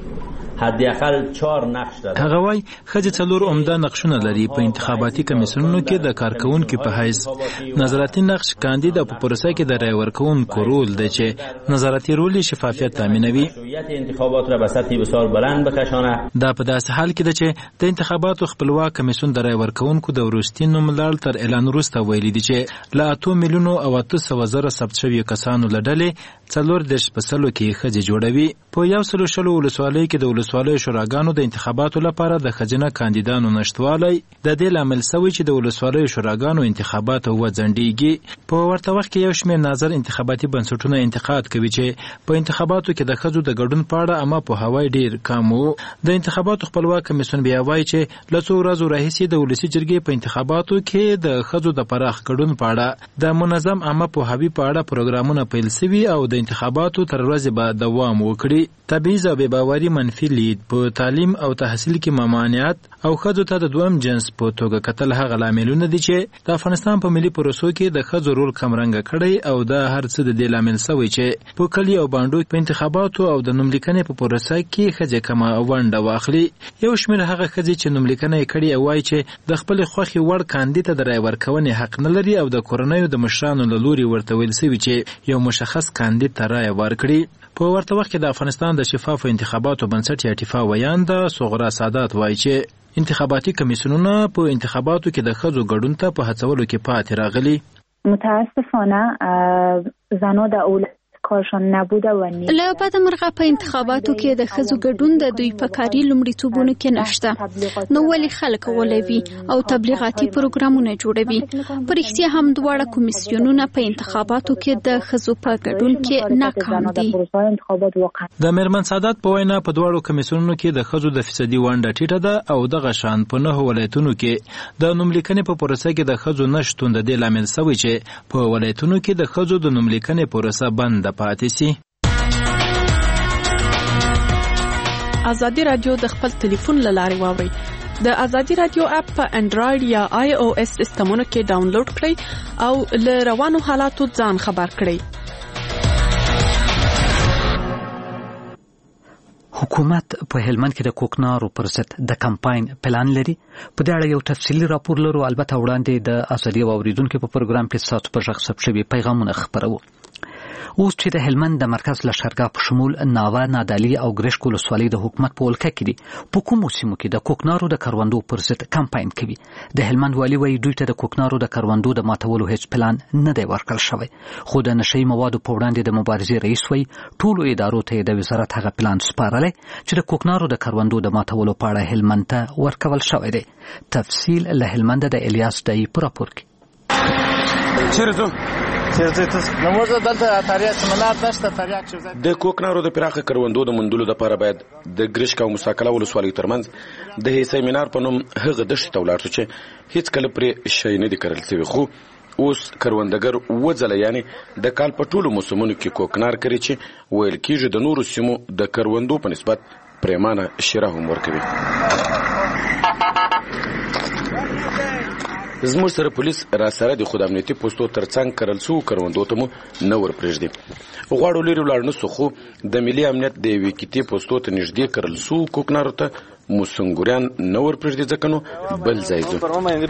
حداقل چهار نقش دارند. هغه وايي ښځې څلور عمده نقشونه لري په انتخاباتي کمیسیونونو کې د کارکونکو په حیث. نظارتي نقش کاندید په پروسه کې د رای ورکوونکو رول دی چې نظارتي رول شفافیت تامینوي. انتخابات را به سطح بسیار بلند بکشانه. دا په داسې حال کې ده چې د انتخاباتو خپلواک کمیسیون د رای ورکوونکو د وروستي نوملړ تر اعلان وروسته ویلي دي چې له اته میلیونو او اته سوه زره ثبت شویو کسانو له ډلې څلور دېرش په سلو کې ښځې جوړوي. په یو سلو شلو ولسوالیو کې د ولسوالیو شوراګانو د انتخاباتو لپاره د ښځینه کاندیدانو نشتوالی د دې لامل شوی چې د ولسوالیو شوراګانو انتخابات وځنډیږي. په ورته وخت کې یو شمېر نظر انتخاباتي بنسټونه انتقاد کوي چې په انتخاباتو کې د ښځو د ګډون په اړه اما په هوای ډیر کم وو. د انتخاباتو خپلواک کمیسیون بیا وایي چې له څو ورځو راهیسې د ولسي جرګې په انتخاباتو کې د ښځو د پراخ ګډون په اړه د منظم عامه پوهاوي په اړه پروګرامونه پیل شوي او د انتخاباتو تر ورځې به دوام وکړي. تبعیض او بېباوري منفي لید په تعلیم او تحصیل کې ممانعت او ښځو ته د دویم جنس په توګه کتل هغه لاملونه دي چې د افغانستان په ملي پروسو کې د ښځو رول کمرنګه کړی او دا هر څه د دې لامل شوی چې په کلي او بانډو په انتخاباتو او د نوملیکنې په پروسه کې ښځې کمه ونډه واخلي. یو شمېر هغه ښځې چې نوملیکنه یې کړې وایي چې د خپلې خوښې وړ کاندید ته د رای ورکونې حق نه لري او د کورنیو د مشرانو له لوري ورته ویل شوي چې یو مشخص کاندید ته رای ورکړي. په ورته وخت کې د افغانستان د شفافو انتخاباتو بنسټ یا ټیفا ویانده صغرا سادات وایي چې انتخاباتي کمیسیونونه په انتخاباتو کې د ښځو ګډون ته په هڅولو کې پاتې راغلي. متاسفانه زنان در اولاد کارشان نبوده و نیست. له بده مرغه په انتخاباتو کې د ښځو ګډون د دوی په کاري لومړیتوبونو کې نشته. نو ولې خلک غولوي او تبلیغاتي پروګرامونه جوړوي؟ په رښتیا هم دواړه کمیسیونونه په انتخاباتو کې د ښځو په ګډون کې ناکام دي. د میرمن سادات په وینا په دواړو کمیسیونونو کې د ښځو د فیصدي ونډه ټیټه ده او دغه شان په نهو ولایتونو کې د نوملیکنې په پروسه کې د ښځو نشتون د دې لامل شوی چې په ولایتونو کې د ښځو د نوملیکنې پروسه بنده پاتې سي. ازادي رادیو د خپل ټلیفون له لارې واوري د ازادي رادیو اپ په انډراید یا آی او اس سیسټمونو کې ډاونلوډ کړئ او له روانو حالاتو ځان خبر کړئ. حکومت په هلمند کې د کوکنارو پر ضد د کمپاین پلان لري. په دې اړه یو تفصیلي راپور لرو. البته وړاندې د ازادي اوریدونکو په پروګرام کې سات په ژغ ثبت شوي پیغامونه خبرو. اوس چې د هلمند د مرکز لښکرګاه په شمول ناوه، نادعلي او ګرشک ولسوالۍ د حکومت په ولکه کې دي، په کومو سیمو کې د کوکنارو د کروندو پر ضد کمپاین کوي. د هلمند والي وایي دوی ته د کوکنارو د کروندو د ماتولو هیڅ پلان نه دی ورکړل شوی، خو د نشهیي موادو په وړاندې د مبارزې رئیس وایي ټولو ادارو ته د وزارت هغه پلان سپارلی چې د کوکنارو د کروندو د ماتولو په اړه هلمند ته ورکول شوی دی. تفصیل له هلمند د الیاس دای په راپور کې. د کوکنارو د پراخه کروندو د موندلو لپاره باید د ګرشک او مساکله ولسوالیو ترمنځ د هیڅ سیمینار په نوم هغه دښتې ته ولاړ شو چې هیڅ کله پرې شی نه دی کرل شوی، خو اوس کروندګر اووه ځله یعنې د کال په ټولو موسمونو کې کوکنار کري چې ویل کېږي د نورو سیمو د کروندو په نسبت پریمانه شیره هم ورکوي. زموږ سره پولیس را سره د خود امنیتي پوستو ترڅنګ کرل سو کروندو ته مو نه ورپرېږدي. غواړو لرې ولاړ نه سو، خو د ملي امنیت د یوې کتې پوستو ته نږدې کرل سو کوکنارو ته مو سنګوریان نه ورپرېږدي، ځکه نو بل ځای ځو.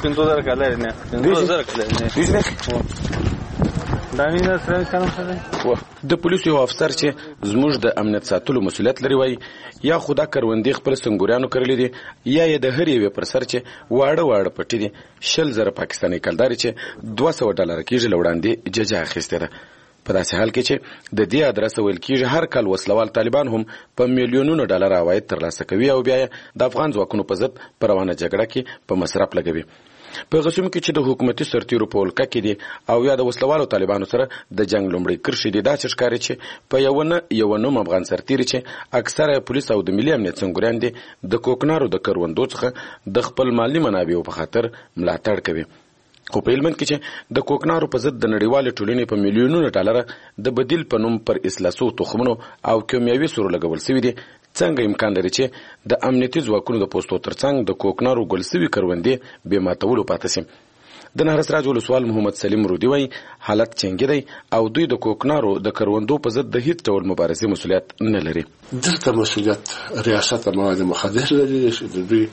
د پولیسو یو افسر چې زموږ د امنیت ساتلو مسؤلیت لري وایي یا خدا کروندې خپل سنګوریانو کرلې دي یا یې د هر یوې پر سر چې واړه واړه پټي دي شل زره پاکستاني کلداري چې دوه سوه ډالره کېږي له وړاندې ججه اخیستې ده. په داسې حال کې چې د دې ادرسه ویل کېږي هر کال وسلوال طالبان هم په میلیونونو ډالر عواید ترلاسه کوي او بیا یې د افغان ځواکونو په ضد په روانه جګړه کې په مصرف لګوي. په غسوم کې چې د حکومتي سرتیرو په ولکه کې دي او یا د وسلوالو طالبانو سره د جنگ لومړی کرښې دي، داسې ښکاري چې په یو نه یو نوم افغان سرتیري چې اکثره پولیس او د ملي امنیت څنګهوريان دي د کوکنارو د کروندو څخه د خپل مالی منابعو په خاطر ملاتړ کوي. خو په هلمند کې چې د کوکنارو په ضد د نړیوالې ټولنې په میلیونونو ډالره د بدیل په نوم پر اصلاح سوو تخمونو او کیمیاوي سرو لګول شوي دي، څنګه امکان لري چې د امنیتي ځواکونو د پوستو ترڅنګ د کوکنارو ګل سوي کروندې بې ماتولو پاتې شي؟ د نهرسراج ولسوال محمد سلیم رودي وایي حالت چنګي دی او دوی د کوکنارو د کروندو په ضد د هیڅ ډول مبارزې مسؤلیت نه لري. دلته مسؤلیت ریاست مواد مخدر لري چې دوی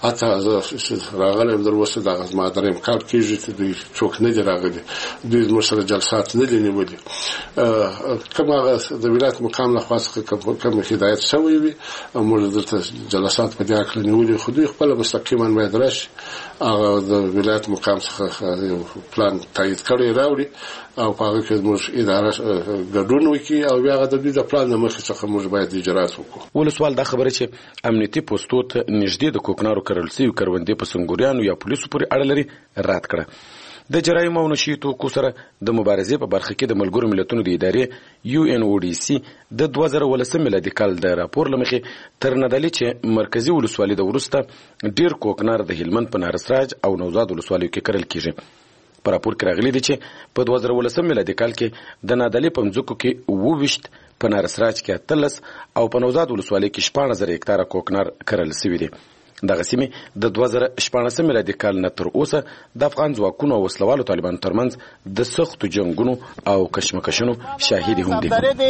اته راغلي در وسه د غزما دریم کار کېږي چې دوی څوک نه دي راغلي، دوی زموږ سره جلسات نه دي نیولي. کوم هغه د ولایت مقام له خوا څخه کوم هدایت شوی وي موږ دلته جلسات په دې اړه نیولي، خو دوی خپل مستقیما باید راشي هغه د ولایت مقام څخه پلان تایید کړی راوړي او په هغه کې موږ اداره ګډون وکړي او بیا هغه د دې د پلان د مخې څخه موږ باید اجرات وکړو. ولسوال دا خبره چې امنیتي پوستو ته نږدې د کوکنارو کرل سوي کروندې په سنګوریانو یا پولیسو پورې اړه لري رد کړه. د جرایمو او نشي توکو سره د مبارزې په برخه کې د ملګرو ملتونو د ادارې یو ان او ډي سي د دوه زره ولسم میلادي کال د راپور له مخې تر نادعلي چې مرکزي ولسوالۍ د وروسته ډیر کوکنار د هلمند په نهرسراج او نوزاد ولسوالیو کې کرل کیږي. په راپور کې راغلي دي چې په دوه زره ولسم میلادي کال کې د نادعلي په مځکو کې اووه ویشت، په نهرسراج کې اتلس او په نوزاد ولسوالۍ کې شپاړس زره هکتاره کوکنار کرل شوي دي. دغه سیمې د دوه زره شپاړسم میلادي کال نه تر اوسه د افغان ځواکونو او وسلوالو طالبانو ترمنځ د سختو جنګونو او کشمکشونو شاهدي هم دي.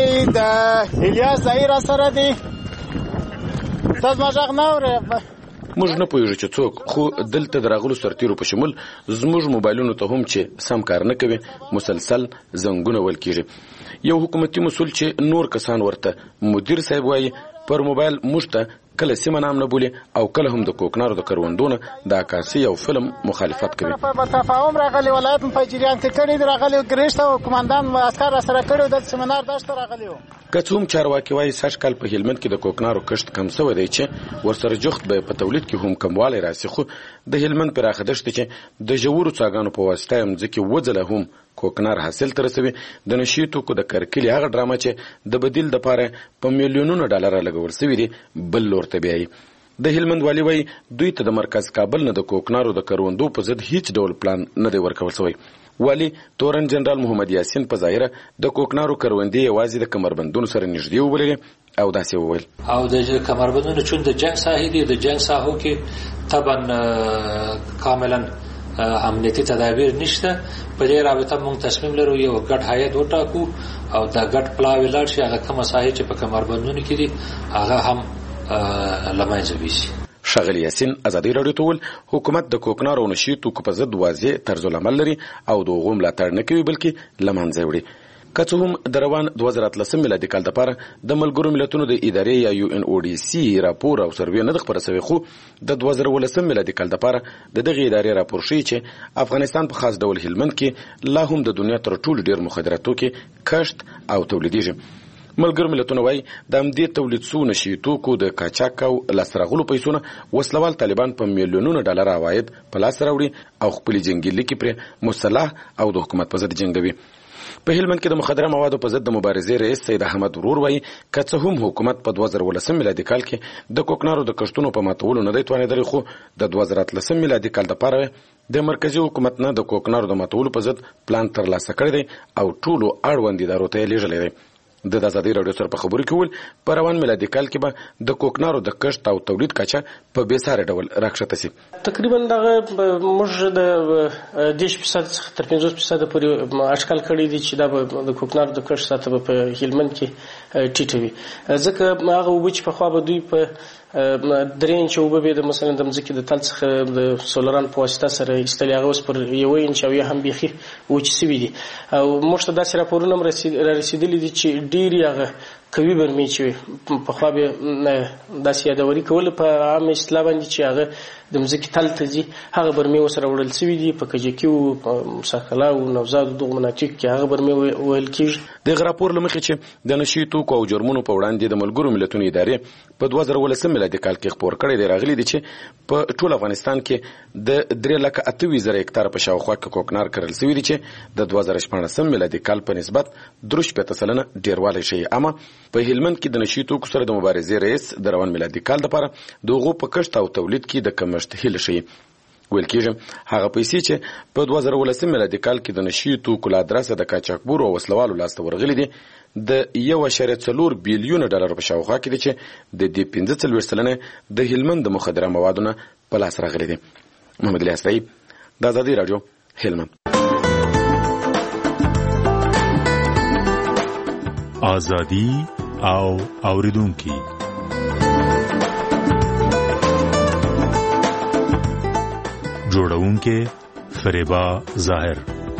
د الیاس دایره سره دي تاسو ما ځغ نه اورئ. موږ نه پوهیږو چې څوک، خو دلته د راغلو سرتیرو په شمول زموږ موبایلونو ته هم چې سم کار نه کوي مسلسل زنګونه ویل کېږي. یو حکومتي مسؤل چې نور کسان ورته مدیر صاحب وایي پر موبایل موږ ته کله سیمه نام نه بولي او کله هم د کوکنارو د کروندونه د عکاسي او فلم مخالفت کوي. په تفاهم راغلي ولایت په جریان کې کړي راغلي ګریشت او کمانډان عسكر سره کړي د سیمینار داشته راغلي وو. که څوم چارواکي وایي سږ کال په هلمند کې د کوکنارو کښت کم شوی دی چې ورسره جوخت به په تولید کې هم کموالی راسي، خو د هلمند پراخه دښتې چې د ژورو څاګانو په واسطه یې مځکې وځله هم کوکنار حاصل ته رسوي. د نشي توکو د کرکلي هغه ډرامه چې د بدیل دپاره په میلیونونو ډالره لګول شوي دي بل لور ته بیایي. د هلمند والي وایي دوی ته د مرکز کابل نه د کوکنارو د کروندو په ضد هیڅ ډول پلان نه دی ورکول شوی. والي تورن جنرال محمد یاسین په ظاهره د کوکنارو کروندې یوازې د کمربندونو سره نږدې وبللې او داسې وویل او د کمربندونو چون د جنگ ساحې دي د جنگ ساحو کې طبعا کاملا امنیتي تدابیر نشته. په دې رابطه موږ تصمیم لرو یو ګډ هیئت وټاکو او دا ګډ پلاوی لاړ شي هغه کومه ساحې چې په کمربندونو کې دي هغه هم لمنځه ویسي. ښاغلي یاسین ازادي راډیو ته وویل حکومت د کوکنارو او نشي توکو په ضد واضح طرز العمل لري او د هغو ملاتړ نه کوي بلکې له منځه وړي. که څه هم د روان دوه زره اتلسم میلادي کال دپاره د ملګرو ملتونو د ادارې یا یو ان او ډي سي راپور او سروې نه د خپره سوی خو د دوه زره ولسم میلادي کال دپاره د دغې ادارې راپور ښیي چې افغانستان په خاص ډول هلمند کې لا هم د دنیا تر ټولو ډېر مخدره توکي کښت او تولیدېږي. ملګرو ملتونه وایي د همدې تولید سوو نشي توکو د قاچاق او لاسته راغلو پیسو نه وسلوال طالبان په میلیونونو ډالر عواید په لاس راوړي او خپلې جنګي لیکې پرې مسلح او د حکومت په ضد جنګوي. په هلمند کې د مخدره موادو په ضد د مبارزې رئیس سید احمد ورور وایي که څه هم حکومت په دوه زره ولسم میلادي کال کې د کوکنارو د کښتونو په ماتولو نه دی توانېدلی خو د دوه زره اتلسم میلادي کال دپاره د مرکزي حکومت نه د کوکنارو د ماتولو په ضد پلان ترلاسه کړی دی او ټولو اړوند ادارو ته یې لیږلی دی. د ازادي راډیو سره په خبرو کې وویل په روان میلادي کال کې به د کوکنارو د کښت او تولید کچه په بېساري ډول راکښته شي. تقریبا دغه موږ د دېرش فیصد څخه تر پنځوس فیصده پورې اټکل کړی دی چې دا به د کوکنارو د کښت سطحه به په هلمند کې ټیټه وي ځکه هغه اوبه چې پخوا به دوی په درې انچه اوبه به د مثلا د مځکې د تل څخه د سولران په واسطه سره ایستلې هغه اوس پر یو انچ او یا هم بیخي وچې سوي دي او موږ ته داسې راپورونه هم رارسېدلي دي چې ډېرې هغه قوي برمې چې پخوا به داسې یادوري کوله په عامه اصطلاح باندې چې هغه د مځکې تل ته ځي هغه برمې ورسره وړل سوي دي په کجکي او په مساکلا او نوزاد دغو مناطق کې هغه برمې ویل کېږي. دغه راپور له مخې چې د نشي توکو او جرمونو په وړاندې د ملګرو ملتونو ادارې په دوه زره ولسم میلادي کال کې خپور کړی دی راغلی دی چې په ټول افغانستان کې د درې لکه اته ویشت زره هکتاره په شاوخوا کې کوکنار کرل سوي دي چې د دوه زره شپاړسم میلادي کال په نسبت درې شپېته سلنه ډېروالی ښیي. اما په هلمند کې د نشي توکو سره د مبارزې رئیس د روان میلادي کال دپاره د هغو په کښت او تولید کې د کمښت هیله ښیي. ویل کېږي هغه پیسې چې په دوه زره ولسم میلادي کال کې د نشي توکو له ادرسه د قاچاقبرو او وسلوالو لاسته ورغلي دي د یو اعشاریه څلور بیلیونه ډالر په شاوخوا کې دي چې د دې پنځه څلوېښت سلنه د هلمند د مخدره موادو نه په لاس راغلي دي. محمد الیاس رایب د ازادي راډیو هلمند. ازادي او اوریدونکي جوړونکي فریبا ظاهر.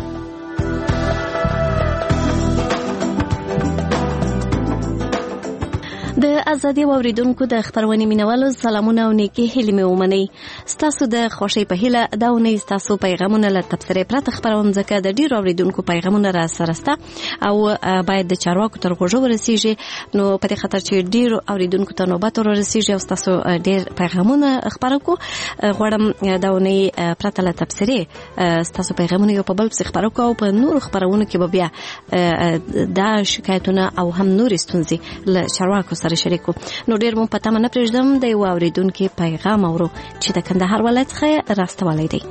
د ازادي اوریدونکو د خبرونې مینوالو سلامونه او نیکی هیلې مې ومنئ. ستاسو د خوښۍ په هیله دا ونې ستاسو پیغامونه له تبصرې پرته خبروم ځکه د ډیرو اوریدونکو پیغامونه را سره سته او باید د چارواکو تر غوږو ورسیږي. نو په دې خاطر چې ډیرو اوریدونکو ته نوبت ورسیږي او ستاسو ډیر پیغامونه خبرو کو غواړم دا ونې پرته له تبصرې ستاسو پیغامونه یو په بل پسې خبرو کو او په نورو خبرونو کې به بیا دا شکایتونه او هم نورې ستونزې له چارواکو سره شریکو. نو ډیر مو پته نه پرېږدم د یو اوریدونکي پیغام اورو چې د کندهار ولایت څخه راستوالی دی.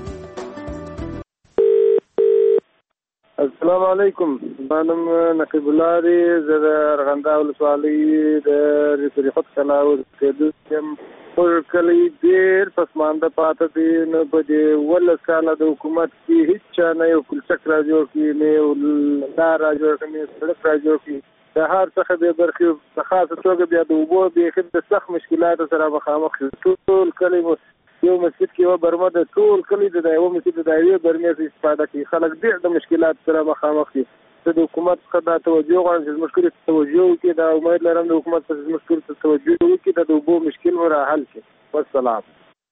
السلام علیکم. منم نقیب الله دی. زه د ارغنده ولسوالۍ د ریفریخت کلا اوسېدونکی یم. موږ کلی ډېر پسمانده پاته دي. نو په دې ولس کاله د حکومت کې هېڅ چا نه یو پلچک را جوړ کړي، نه یو لار را جوړ کړي، نه سړک را جوړ کړي. د هر څخه بې برخې په خاصه توګه بیا د اوبو بیخي د سخت مشکلاتو سره مخامخ شو. ټول کلی یو مسجد کې یوه برمه ده، ټول کلی د یوه مسجد د یوې برمې څخه استفاده کوي. خلک ډېر د مشکلاتو سره مخامخ دي. زه د حکومت څخه دا توجه غواړم چې زموږ کلي ته توجه وکړي. دا امید لرم د حکومت څخه زموږ کلي ته توجه وکړي، د اوبو مشکل مو را حل کړي. والسلام.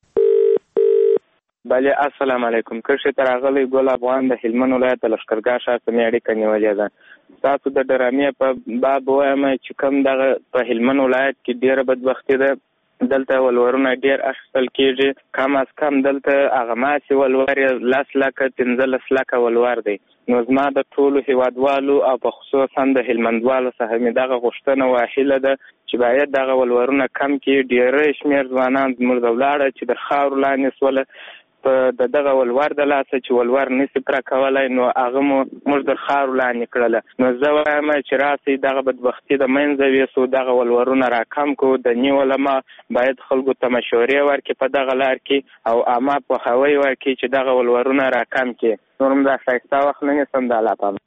بله السلام علیکم. کښې ته راغلی ګل افغان د هلمند ولایت د لښکرګاه ښار ته مې اړیکه نیولې ده. تاسو د ډرامې په باب وایم چې کوم دغه په هلمند ولایت کې ډېره بدبختي ده. دلته ولورونه ډېر اخیستل کېږي. کم از کم دلته هغه ماسې ولور یې لس لکه پنځلس لکه ولور دی. نو زما د ټولو هېوادوالو او په خصوصا د هلمندوالو څخه مې دغه غوښتنه او هیله ده چې باید دغه ولورونه کم کړي. ډېری شمېر ځوانان زموږ د ولاړه چې د خاورو لاندې سوله په دغه ولور د لاسه چې ولور نشي پر کولای نو هغه مو موږ در خار لاندې کړل نو زه وایم چې راسي دغه بدبختی د منځ ویسو دغه ولورونه راکم کو د نیولما باید خلکو ته مشورې ورکړي په دغه لار کې او عامه په هوای ورکړي چې دغه ولورونه راکم کړي نورم دا ښایسته وخت نه نیسم د الله پام.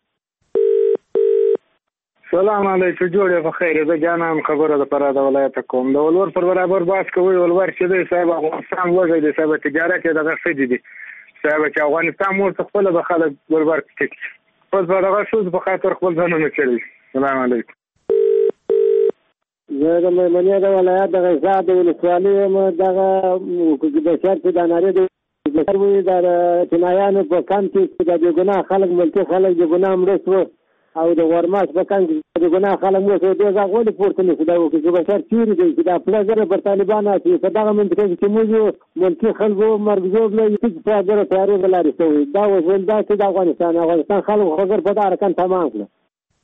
سلام علیکم جوړه په خیر ده جانم خبره ده پر دا ولایت کوم د ولور پر برابر باس کوي ولور چې دی صاحب افغانستان وځي د صاحب تجارت دغه څه دي صاحب چې افغانستان مو خپل به خلک ولور ټیک پس به دغه شوز په خاطر خپل ځانونه چلی. سلام علیکم. زه د میمنې د ولایت د غزا د ولسوالۍ یم دغه د شهر په دانارې د سروي د چنایانو په کم کې د بېګناه خلک ملکي خلک د ګناه مړه شوه او د ورماش په کم کې د ګناه خلک مړه شوه دې غږ ولې پورته نه شي دا وکړي چې بشر چیرې دی چې دا پله زره پر طالبانو اچوي په دغه منطقه کې چې موږ ملکي خلکو مرګ ژوب نه هېڅ په زره تیارې له لارې شوي دا اوس ویل دا چې د افغانستان افغانستان خلکو خبر په دا رقم تمام کړه.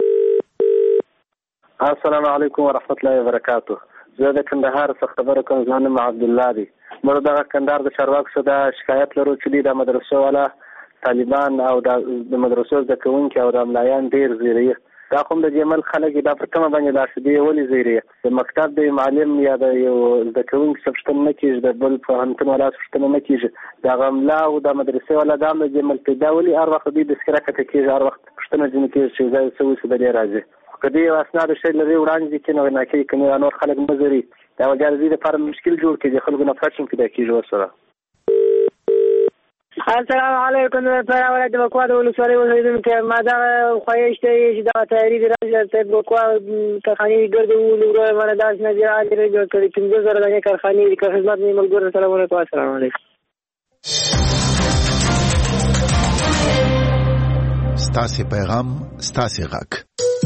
السلام علیکم ورحمت الله وبرکاته. زه د کندهار څخه خبره کوم ځان نوم عبدالله دی. موږ د کندهار د چارواکو څخه شکایت لرو چې د مدرسو والا طالبان او د مدرسو زده کوونکي او د املایان ډېر زیری دا کوم د جمل خلک دا پر کومه باندې لاس دی ولې زیری د مکتب د معلم یا د یو زده کوونکي څخه نه کیږي د بل په همتون ولا څخه نه کیږي دا غملا او د مدرسې والا د جمل پیدا ولې هر وخت د سکره کته کیږي هر وخت پښتنه جن کیږي چې زای سوي څه دی راځي کدی اسناد شي لري وړاندې کې نو نه کوي کني نور خلک مزري دا وجه دې لپاره مشکل جوړ کړي خلکو نه فرشم کې دا کیږي وسره. السلام علیکم په ولایت بکوا د ولسوالۍ اوسیدونکو ما دا خواهش دی چې دا تحریر راځي چې بکوا کارخانه ګرځي ولور مله داس نه دی راځي چې کړي چې زره د کارخانه د خدمت نیمه ګور سلام علیکم. السلام علیکم. ستاسو پیغام ستاسو غږ.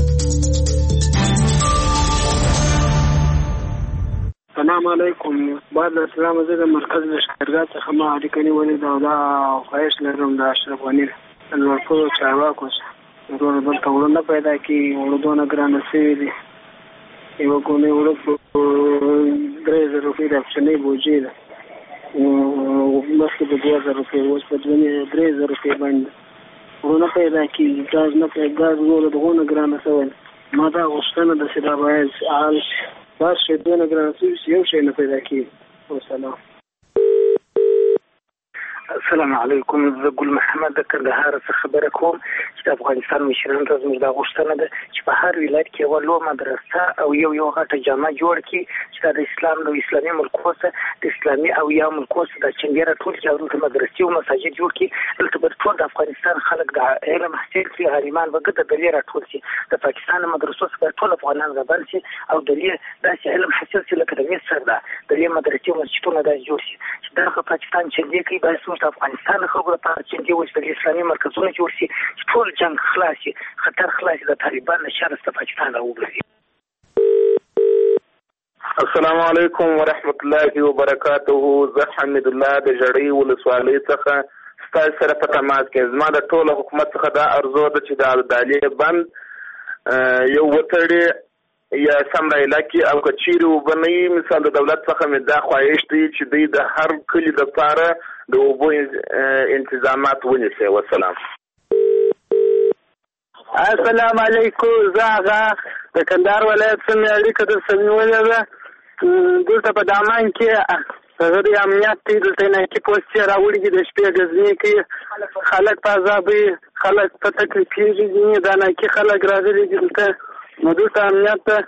السلام علیکم. بعد السلام زه د مرکز لشکرګاه څخه ما اړیکه نیولې ده دا خواهش لرم د اشرف غني لوړپوړو چارواکو څخه نور دلته ورونه پیدا کړي ورودونه ګرانه شوي دي یوه ګونې وړه درې زره روپۍ د افغانۍ بوجې ده مخکې د دوه زره روپۍ اوس په درې زره روپۍ باندې ورونه پیدا کړي ګاز نه پی ګاز نور دغونه ګرانه شوی ما دا غوښتنه ده چې دا باید فعال شي بس شي دونه ګرانه شوي یو شی نه پیدا کېږي. والسلام. السلام علیکم. زه ګل محمد د کندهار څخه خبره کوم چې د افغانستان مشرانو ته زموږ دا غوښتنه ده چې په هر ولایت کې یوه لویه مدرسه او یو یو غټه جامع جوړ کړي چې دا د اسلام د اسلامي ملکو څخه د اسلامي او یا ملکو څخه د چنګې راټول کړي او دلته مدرسې او مساجد جوړ کړي دلته به ټول د افغانستان خلک د علم حاصل کړي عالمان به ګټه دلې راټول شي د پاکستان مدرسو څخه ټول افغانان رابل شي او دلې داسې علم حاصل شي لکه د مصر ده دلې مدرسې او مسجدونه داسې جوړ شي چې دغه پاکستان چنګې کوي باید څومره افغانستان خلکو لپاره چنګې وشي د اسلامي مرکزونه جوړ شي چې ټول جنګ خلاص شي خطر خلاص شي د طالبان له شر څخه پاکستان راوګرځي. السلام علیکم ورحمت الله وبرکاته. زه حمید الله د جړۍ ولسوالۍ څخه ستاسو سره په تماس کې زما د ټول حکومت څخه دا ارزو ده چې د دالې بند یو وتړي یا سم علاقې او کچيري وبني مثال د دولت څخه مې دا خواهش دی چې دوی د هر کلي د پاره د اوبو انتظامات ونیسي. والسلام. السلام علیکم. زه هغه د کندهار ولایت څخه مې اړیکه درسره نیولې ده دلته په دامان کې هغه د امنیت دی دلته نه کې پوسټ راوړي چې د شپې ګزمې کې خلک په عذابي خلک په تکلیف کېږي دا نه کې خلک راغلي دلته نو دلته امنیت ته.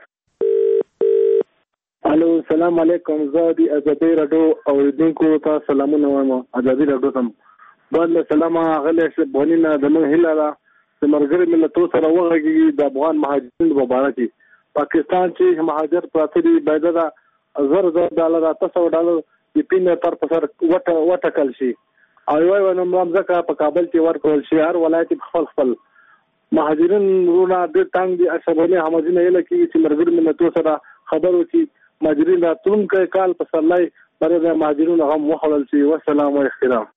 الو السلام علیکم. زه د ازادي راډیو اوریدونکو ته سلامونه وایم. ازادي راډیو ته بل سلام غلې شه بونینا د موږ هیله ده چې مرګري ملتونو سره وغږیږي د افغان مهاجرینو په اړه کې پاکستان چې مهاجر پراته دي باید دا زر زر ډالر تاسو ډالر د پینې پر پر وټه وټکل شي او یو نو ممزکه په کابل کې ورکول شي هر ولایت خپل خپل مهاجرین ورونه د تنګ دي اسبونه همځنه یې لکه چې مرګري ملتونو سره خبرو چې مهاجرین راتلونکي کال په سرلای برابر مهاجرین هم وحول شي. والسلام علیکم.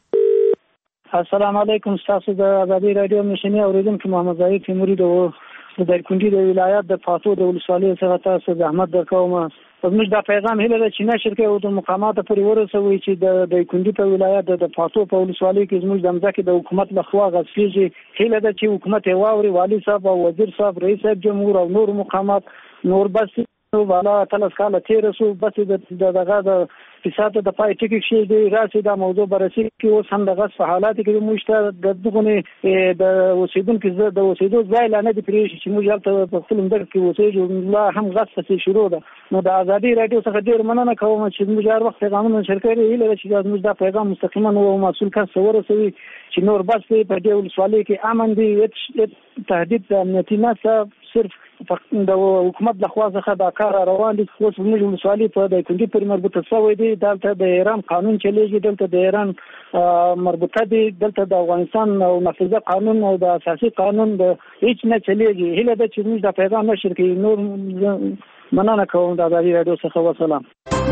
السلام علیکم. تاسو د ازادي رادیو مشنی اوریدونکو محمد زاهد تیموری د د دایکنډي د ولایت د فاتو د ولسوالۍ څخه تاسو زحمت درکوم. زموږ دا پیغام هیله ده چې نشر کوي او د مقاماتو پورې ورسوي چې د دایکنډي په ولایت د فاتو په ولسوالۍ کې زموږ د ځمکې د حکومت لخوا غصبېږي. هیله ده چې حکومت یې واوري، والي صاحب او وزیر صاحب، رئیس صاحب جمهور او نور مقامات نور بس والا تلس کاله تیر سو بس د دغه د فساد د پای ټکی شي دی راسي دا موضوع برسي کې اوس هم دغه په حالات کې موږ د دغه د اوسیدونکو د اوسیدو ځای لا نه دی پرې چې موږ ته په خپل مدر کې اوسېږو لا هم غصه شروع ده. نو د ازادي رادیو څخه ډیر مننه کوم چې موږ هر وخت پیغامونه شریکوي. هیله چې موږ دا پیغام مستقیما او مسؤل کس ورسوي چې نور بس په دې ولسوالۍ کې امن دي، هیڅ تهدید امنیتي نه، صرف د حکومت د خوا څخه دا کار روان دي. خو زموږ ولسوالۍ په دایکنډي پورې مربوطه شوی دی. دلته د ایران قانون چلیږي، دلته د ایران مربوطه دي، دلته د افغانستان او نافذه قانون او د اساسي قانون د هیڅ نه چلیږي. هیله ده چې موږ دا پیغام نشر کړو. نور مننه کوم د ازادي رادیو څخه. وسلام.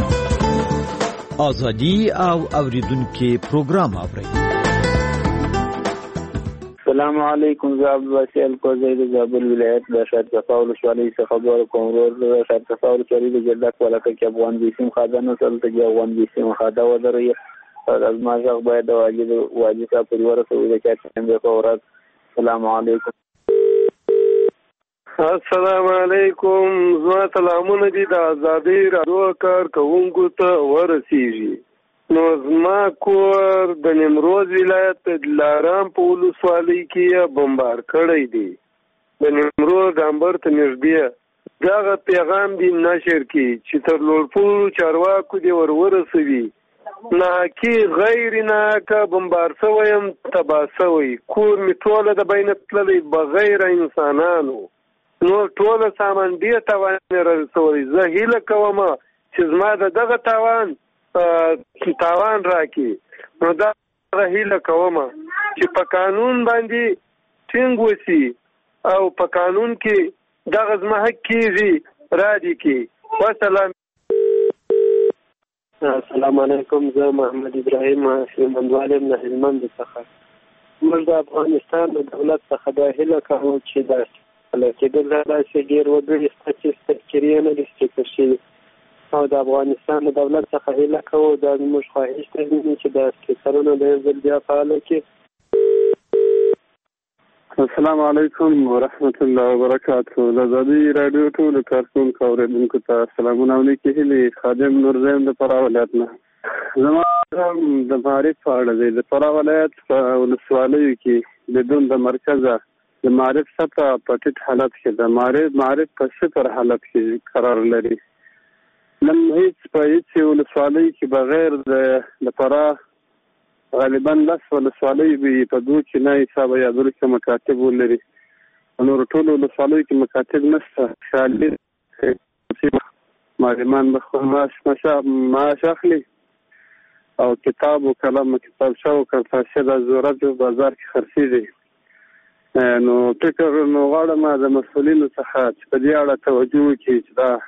ازادي او اوریدونکو پروګرام اوري. السلام علیکم. زه عبدالواسع الکوزی د زابل ولایت د شاد صفا ولسوالۍ څخه خبر کوم. ورور شاد صفا ولسوالۍ د جلدک ولکه کې افغان بیسیم خادانو سره ته افغان بیسیم خادا ودرې از ما ځغ باید د واجب واجب صاحب پریوار سره د چا څنګه فورات. السلام علیکم. السلام علیکم. زما سلامونه دي د ازادي رادیو کار کوونکو ته ورسیږي. نو زما کور د نیمروز ولایت د دلارام په ولسوالۍ کې بمبار کړی دی. د نیمروز ډامبر ته نږدې دغه پیغام دی نشر کړي چې تر لوړپوړو چارواکو دې ور ورسوي. ناحقي غیر ناحقه بمبار شوی یم، تباه شوی. کور مې ټوله د بینه تللی بغیر انسانانو. نو ټوله سامان دې تاوان مې رسولی. زه هیله کوم چې زما د دغه تاوان تاوان راکې. نو دا هیله کوم چې په قانون باندې ټینګ وسی او په قانون کې دغه زما حق کېږي را دي کې. وسلام. السلام علیکم. زه محمد ابراهیم هلمندوال یم د هلمند څخه. موږ د افغانستان د دولت څخه دا هیله کوو چې دا کېدل داسې ډېر وګړي شته چې تذکیرې نه دي سټیکر شوي او د افغانستان د دولت څخه هیله کوو دا زموږ خواهش دی چې دا سټیکرونه د یو ځل بیا فعاله کړي. السلام علیکم ورحمت الله وبرکاته. د ازادي رادیو ټولو کارکونکو اورېدونکو ته سلامونه او نیکې هیلې. خادم نورزیم د فراه ولایت نه. زما د معارف په اړه دی. د فراه ولایت په ولسوالیو کې بدون د مرکزه د معارف سطح په ټیټ حالت کې د معارف معارف په صفر حالت کې قرار لري. نن هیڅ په هیڅ ولسوالۍ کې بغیر د فراه غالبا لس ولسوالۍ وي په دوه کې نه حساب یا درې مکاتب ولري. نور ټول ولسوالۍ کې مکاتب نشته. خالي معلمان به خپل معاش اخلي او کتاب او قلم کتاب شو کړه د ضرورت په بازار کې خرڅېږي. نو فکر نو غواړم د مسؤلینو څخه چې په دې اړه توجه وکړي چې دا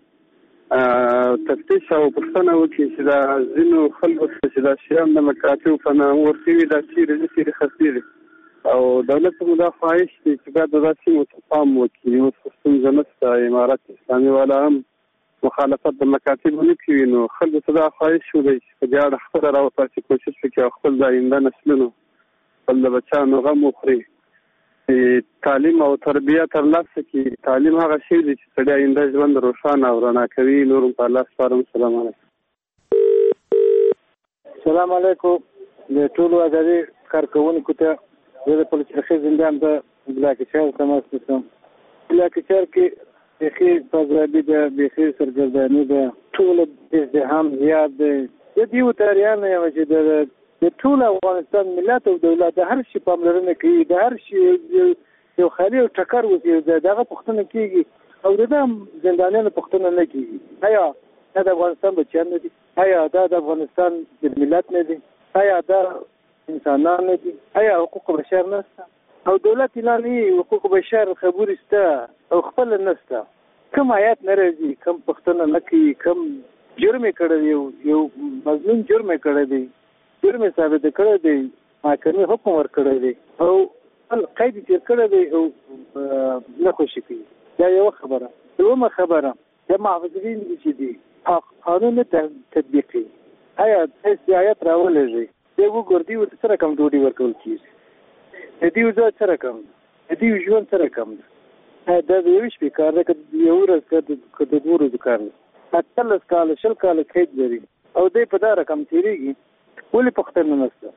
تفتیش او پوښتنه وکړي چې دا ځینو خلکو چې دا شیان د مکاتب په نام ورکوي دا چیرې دي چیرې خرڅېږي او دولت ته دا خواهش دی چې باید دا سیمو ته پام وکړي. اوس ستونزه نشته. امارت اسلامي والا هم مخالفت د مکاتب ونه کوي. نو خلکو ته دا خواهش وکړي چې په دې اړه خپله راوپاڅي کوشش وکړي او خپل د آینده نسلونو خپل د بچیانو غم وخوري. تعلیم او تربیه ترلاسه کړي. تعلیم هغه شی دی چې سړی آینده ژوند روښانه او رڼا کوي. نور په الله سپارم. سلام علیکم. سلام علیکم. د ټولو ازادي کارکوونکو ته زه د پولیسو زندان ته بلاکچر تماس کوم. بلاکچر کې بیخي فضرابي ده، بیخي سرګرداني ده، ټول ازدحام زیات دی. د دې وتاریان یم چې د د ټول افغانستان ملت او دولت د هر شي پاملرنه کوي. د هر شي یو خالي او ټکر وسی دغه پښتنه کیږي او د زندانیانو پښتنه نه کیږي. آیا دا د افغانستان بچیان نه دي؟ آیا دا د افغانستان د ملت نه دي؟ آیا دا انسانان نه دي؟ آیا حقوق بشر نشته؟ او دولت اعلاني حقوق بشر خبرې شته او خپل نشته. کوم آیات نه راځي، کوم پښتنه نه کوي، کوم جرم کړی یو مظلوم جرم کړی دی، جرم ثابت کړی دی، محکمې حکم ورکړی دی او خپل قید تیر کړی دی او نه خوشي کوي. دا یوه خبره. دویمه خبره د محافظین چې دي قانون نه تطبیق کوي. آیا تاسو آیات راولېږئ دی وګور دی ورته سره کم ډوډۍ ورکول کېږي. د دې وزارت سره کم د دې ژوند سره کم دا د یو شپې کار دی که یو ورځ که د دوه ورځو کار دی. اتلس کاله شل کاله قید لري او دی په دا رقم تېرېږي. ولې پوښتنه نشته؟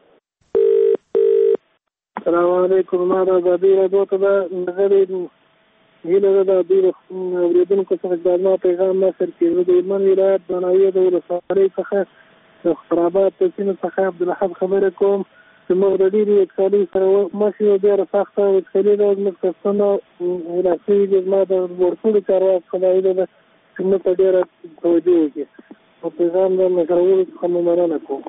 السلام علیکم. ما د ازادۍ راډیو ته به نظر هیله ده د دوی اورېدونکو څخه د ما پیغام نشر کړي. زه د هلمند ولایت د ناویه د ولسوالۍ څخه د خرابات د سیمې څخه عبدالحق خبرې کوم چې موږ د ډېرې وچکالۍ سره مخ یو ډېره سخته وچکالي ده. زموږ کسبونه هیله شوي دي. زما د ورکړو چارواکو څخه دا هیله ده چې موږ ته ډېره توجه وکړي او پیغام د نشرولو څخه مو مننه کوم.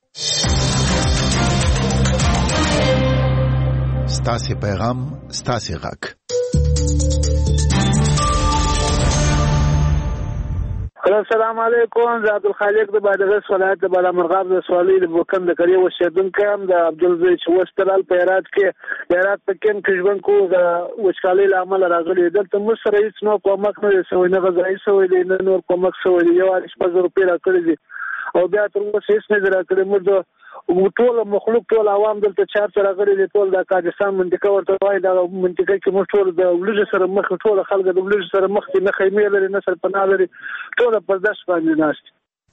ستاسې پیغام ستاسې غږ. السلام علیکم. زه عبدالخالق د بادغیس ولایت د بالامرغاب د ولسوالۍ د بوکم د قریې اوسېدونکی یم. د عبدالزوی چې وستلال په هرات کې د هرات په کین کې ژوند کوو د وچکالۍ له امله راغلي. دلته موږ سره هېڅ نور کومک نه دی شوی، نه غذایي شوی دی، نه نور کومک شوی دی. یو وارې شپږ زره روپۍ راکړي دي او بیا تر اوسه هېڅ نه دي راکړي. موږ د ټول مخلوق ټول عوام دلته چار سره غلي دي. ټول د کاجستان منطقه ورته وایي. دا منطقه کې موږ ټول د وریجو سره مخ ټول خلک د وریجو سره مخ دي. نه خیمې لري نه سرپناه لري. ټول په داش باندې ناست.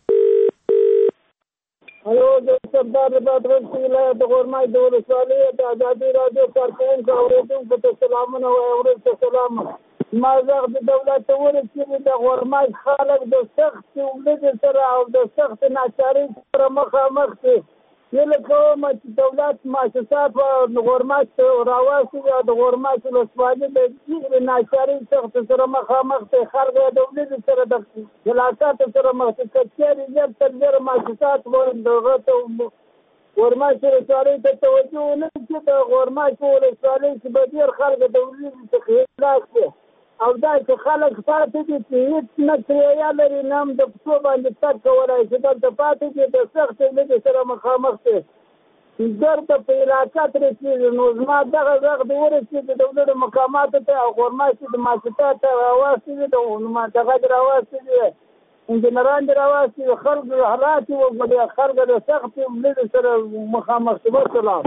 هلو د سردار بادغیس ولایت د غورمای د ولسوالۍ د ازادۍ راډیو کارکوونکو اورېدونکو ته سلامونه وایم. وروسته سلام. ما غږ د دولت ته ورسېږي. د غورمای خلک د سختې وریجو سره او د سختې ناچارۍ سره مخامخ دي. هیله کوم چې دولت مؤسسات په غورمای راوستي او د غورمای ولسوالۍ د ډېرې ناچارۍ سختې سره مخامخ دي. خلک د وریجو سره د هلاکاتو سره مخ دي. که چېرې زیات تر ډېره مؤسسات دغه ته غورمای ولسوالۍ ته توجه ونه کړي، د غورمای ولسوالۍ کې به ډېر خلک د وریجو څخه هلاک دي او دا چې خلک پاتې دي چې هېڅ نه کرایه لري نه هم د پښو باندې تګ کولی شي. دلته پاتې دي د سختې وریجو سره مخامخ دي. درته په علاقه ترې کېږي. نو زما دغه غږ د ورسېږي دولتي مقاماتو ته او غورمای چې د مؤسسات ته راواستي دي، دغه دې راواستي دي، انجینران دې راواستي دي. خلکو حالات یې وګورئ. خلک د سختې وریجو سره مخامخ دي. وسلام.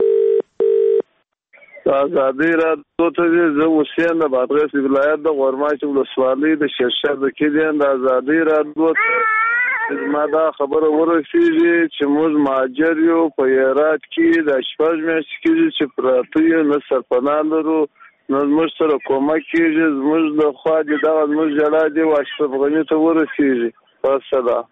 ازادۍ راډیو ته زه حسین د بادغیس ولایت د غورمای ولسوالۍ د شیرشاه د کلي د ازادۍ راډیو ته زما دا خبره ورسېږي چې موږ مهاجر یو. په هرات کې د شپږ میاشتې کېږي چې پراته یو، نه سرپناه لرو نه زموږ سره کومک کېږي. زموږ د خوا دې دغه زموږ ژړا دې اشرف غني ته ورسېږي. والسلام.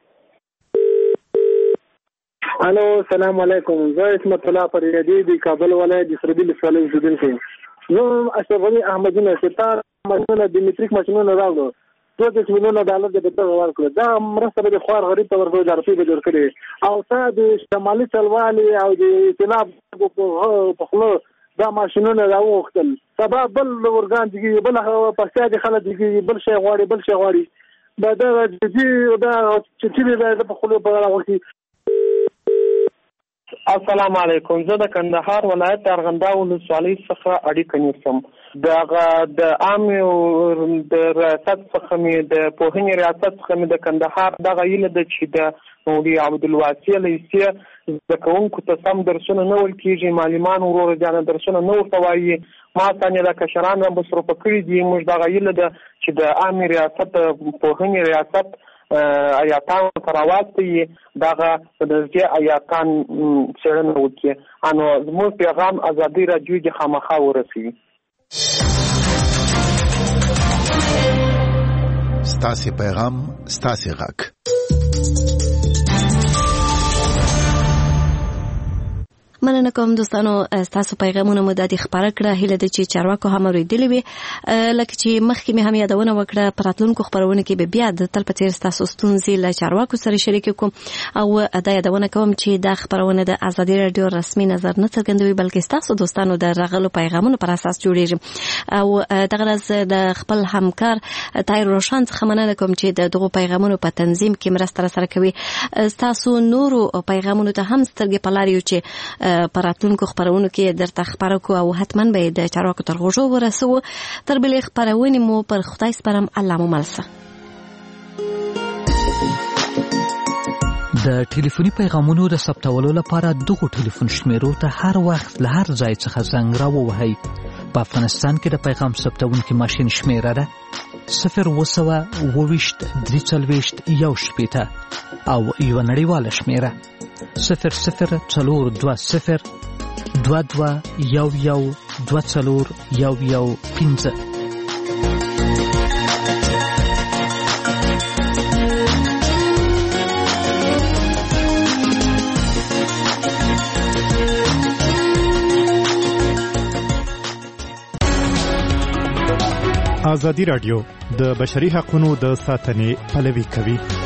الو السلام علیکم. زه اسمت الله فریدی د کابل ولایت د سربیل ولسوالۍ اوسېدونکی یم. زه اشرف غني احمدونه چې تا ماشینونه د میټریک ماشینونه راوړو دوه دېرش میلیونه ډالر د دغه ورکړو. دا مرسته به د خوار غریب ته ورکړو. دا روپۍ به جوړ کړي او تا د شمالي چلوالي او د اطلاع په خوله دا ماشینونه راوغوښتل. سبا بل ورګان دیږي، بل پښتیا دي خلک دیږي، بل شی غواړي بل شی غواړي. دا دا جدي دا چې چې په خوله په راوړي. السلام علیکم. زه د کندهار ولایت د ارغنداو ولسوالۍ څخه اړیکه نیسم. دغه د عام د ریاست څخه مې د پوهنې ریاست څخه مې د کندهار دغه هیله ده چې د مولوي عبدالواسع لیسې زده کوونکو ته سم درسونه نه ول کېږي. معلمان ورو جانه درسونه نه ورته وایي. ما څنګه د کشران را مصرفه کړي دي. موږ دغه هیله ده چې د عام ریاست پوهنې ریاست آیاتان سره راوستي دغه د دې آیاتان څېړنه وکړي. انو زموږ پیغام ازادۍ راډیو کې خامخا ورسوي. ستاسې پیغام ستاسې غږ. مننه کوم دوستانو. تاسو پیغامونه مو د دې خبره کړه. هیله ده چې چارواکو هم اورېدلې وي. لکه چې مخکې مې هم یادونه وکړه په راتلونکو خبرونه کې به بیا د تل په څېر ستاسو ستونزې له چارواکو سره شریکې کوم او دا یادونه کوم چې دا خبرونه د ازادۍ راډیو رسمي نظر نه څرګندوي بلکې ستاسو دوستانو د راغلو پیغامونو پر اساس جوړېږي. او دغه راز د خپل همکار طاهر روشن څخه مننه کوم چې د دغو پیغامونو په تنظیم کې مرسته سره کوي. ستاسو نورو پیغامونو ته هم سترګې په لار یو چې په راتلونکو خپرونو کې درته خبرو کو او حتما به د چارواکو تر غوږو ورسو. تر بلې خپرونې مو پر خدای سپارم. الله مو ملسه. د ټلیفوني پیغامونو د ثبتولو لپاره دغه ټلیفون شمیرو ته هر وخت له هر ځای څخه زنګ راووهئ. په افغانستان کې د پیغام ثبتونکي ماشین شمیره ده صفر اووه سوه اووه ویشت درې څلوېښت یو شپېته او یوه نړیواله شمیره صفر صفر څلور دوه صفر دوه دوه یو یو دوه څلور یو یو پنځه. ازادي راډیو د بشري حقوقو د ساتنې پلوي کوي.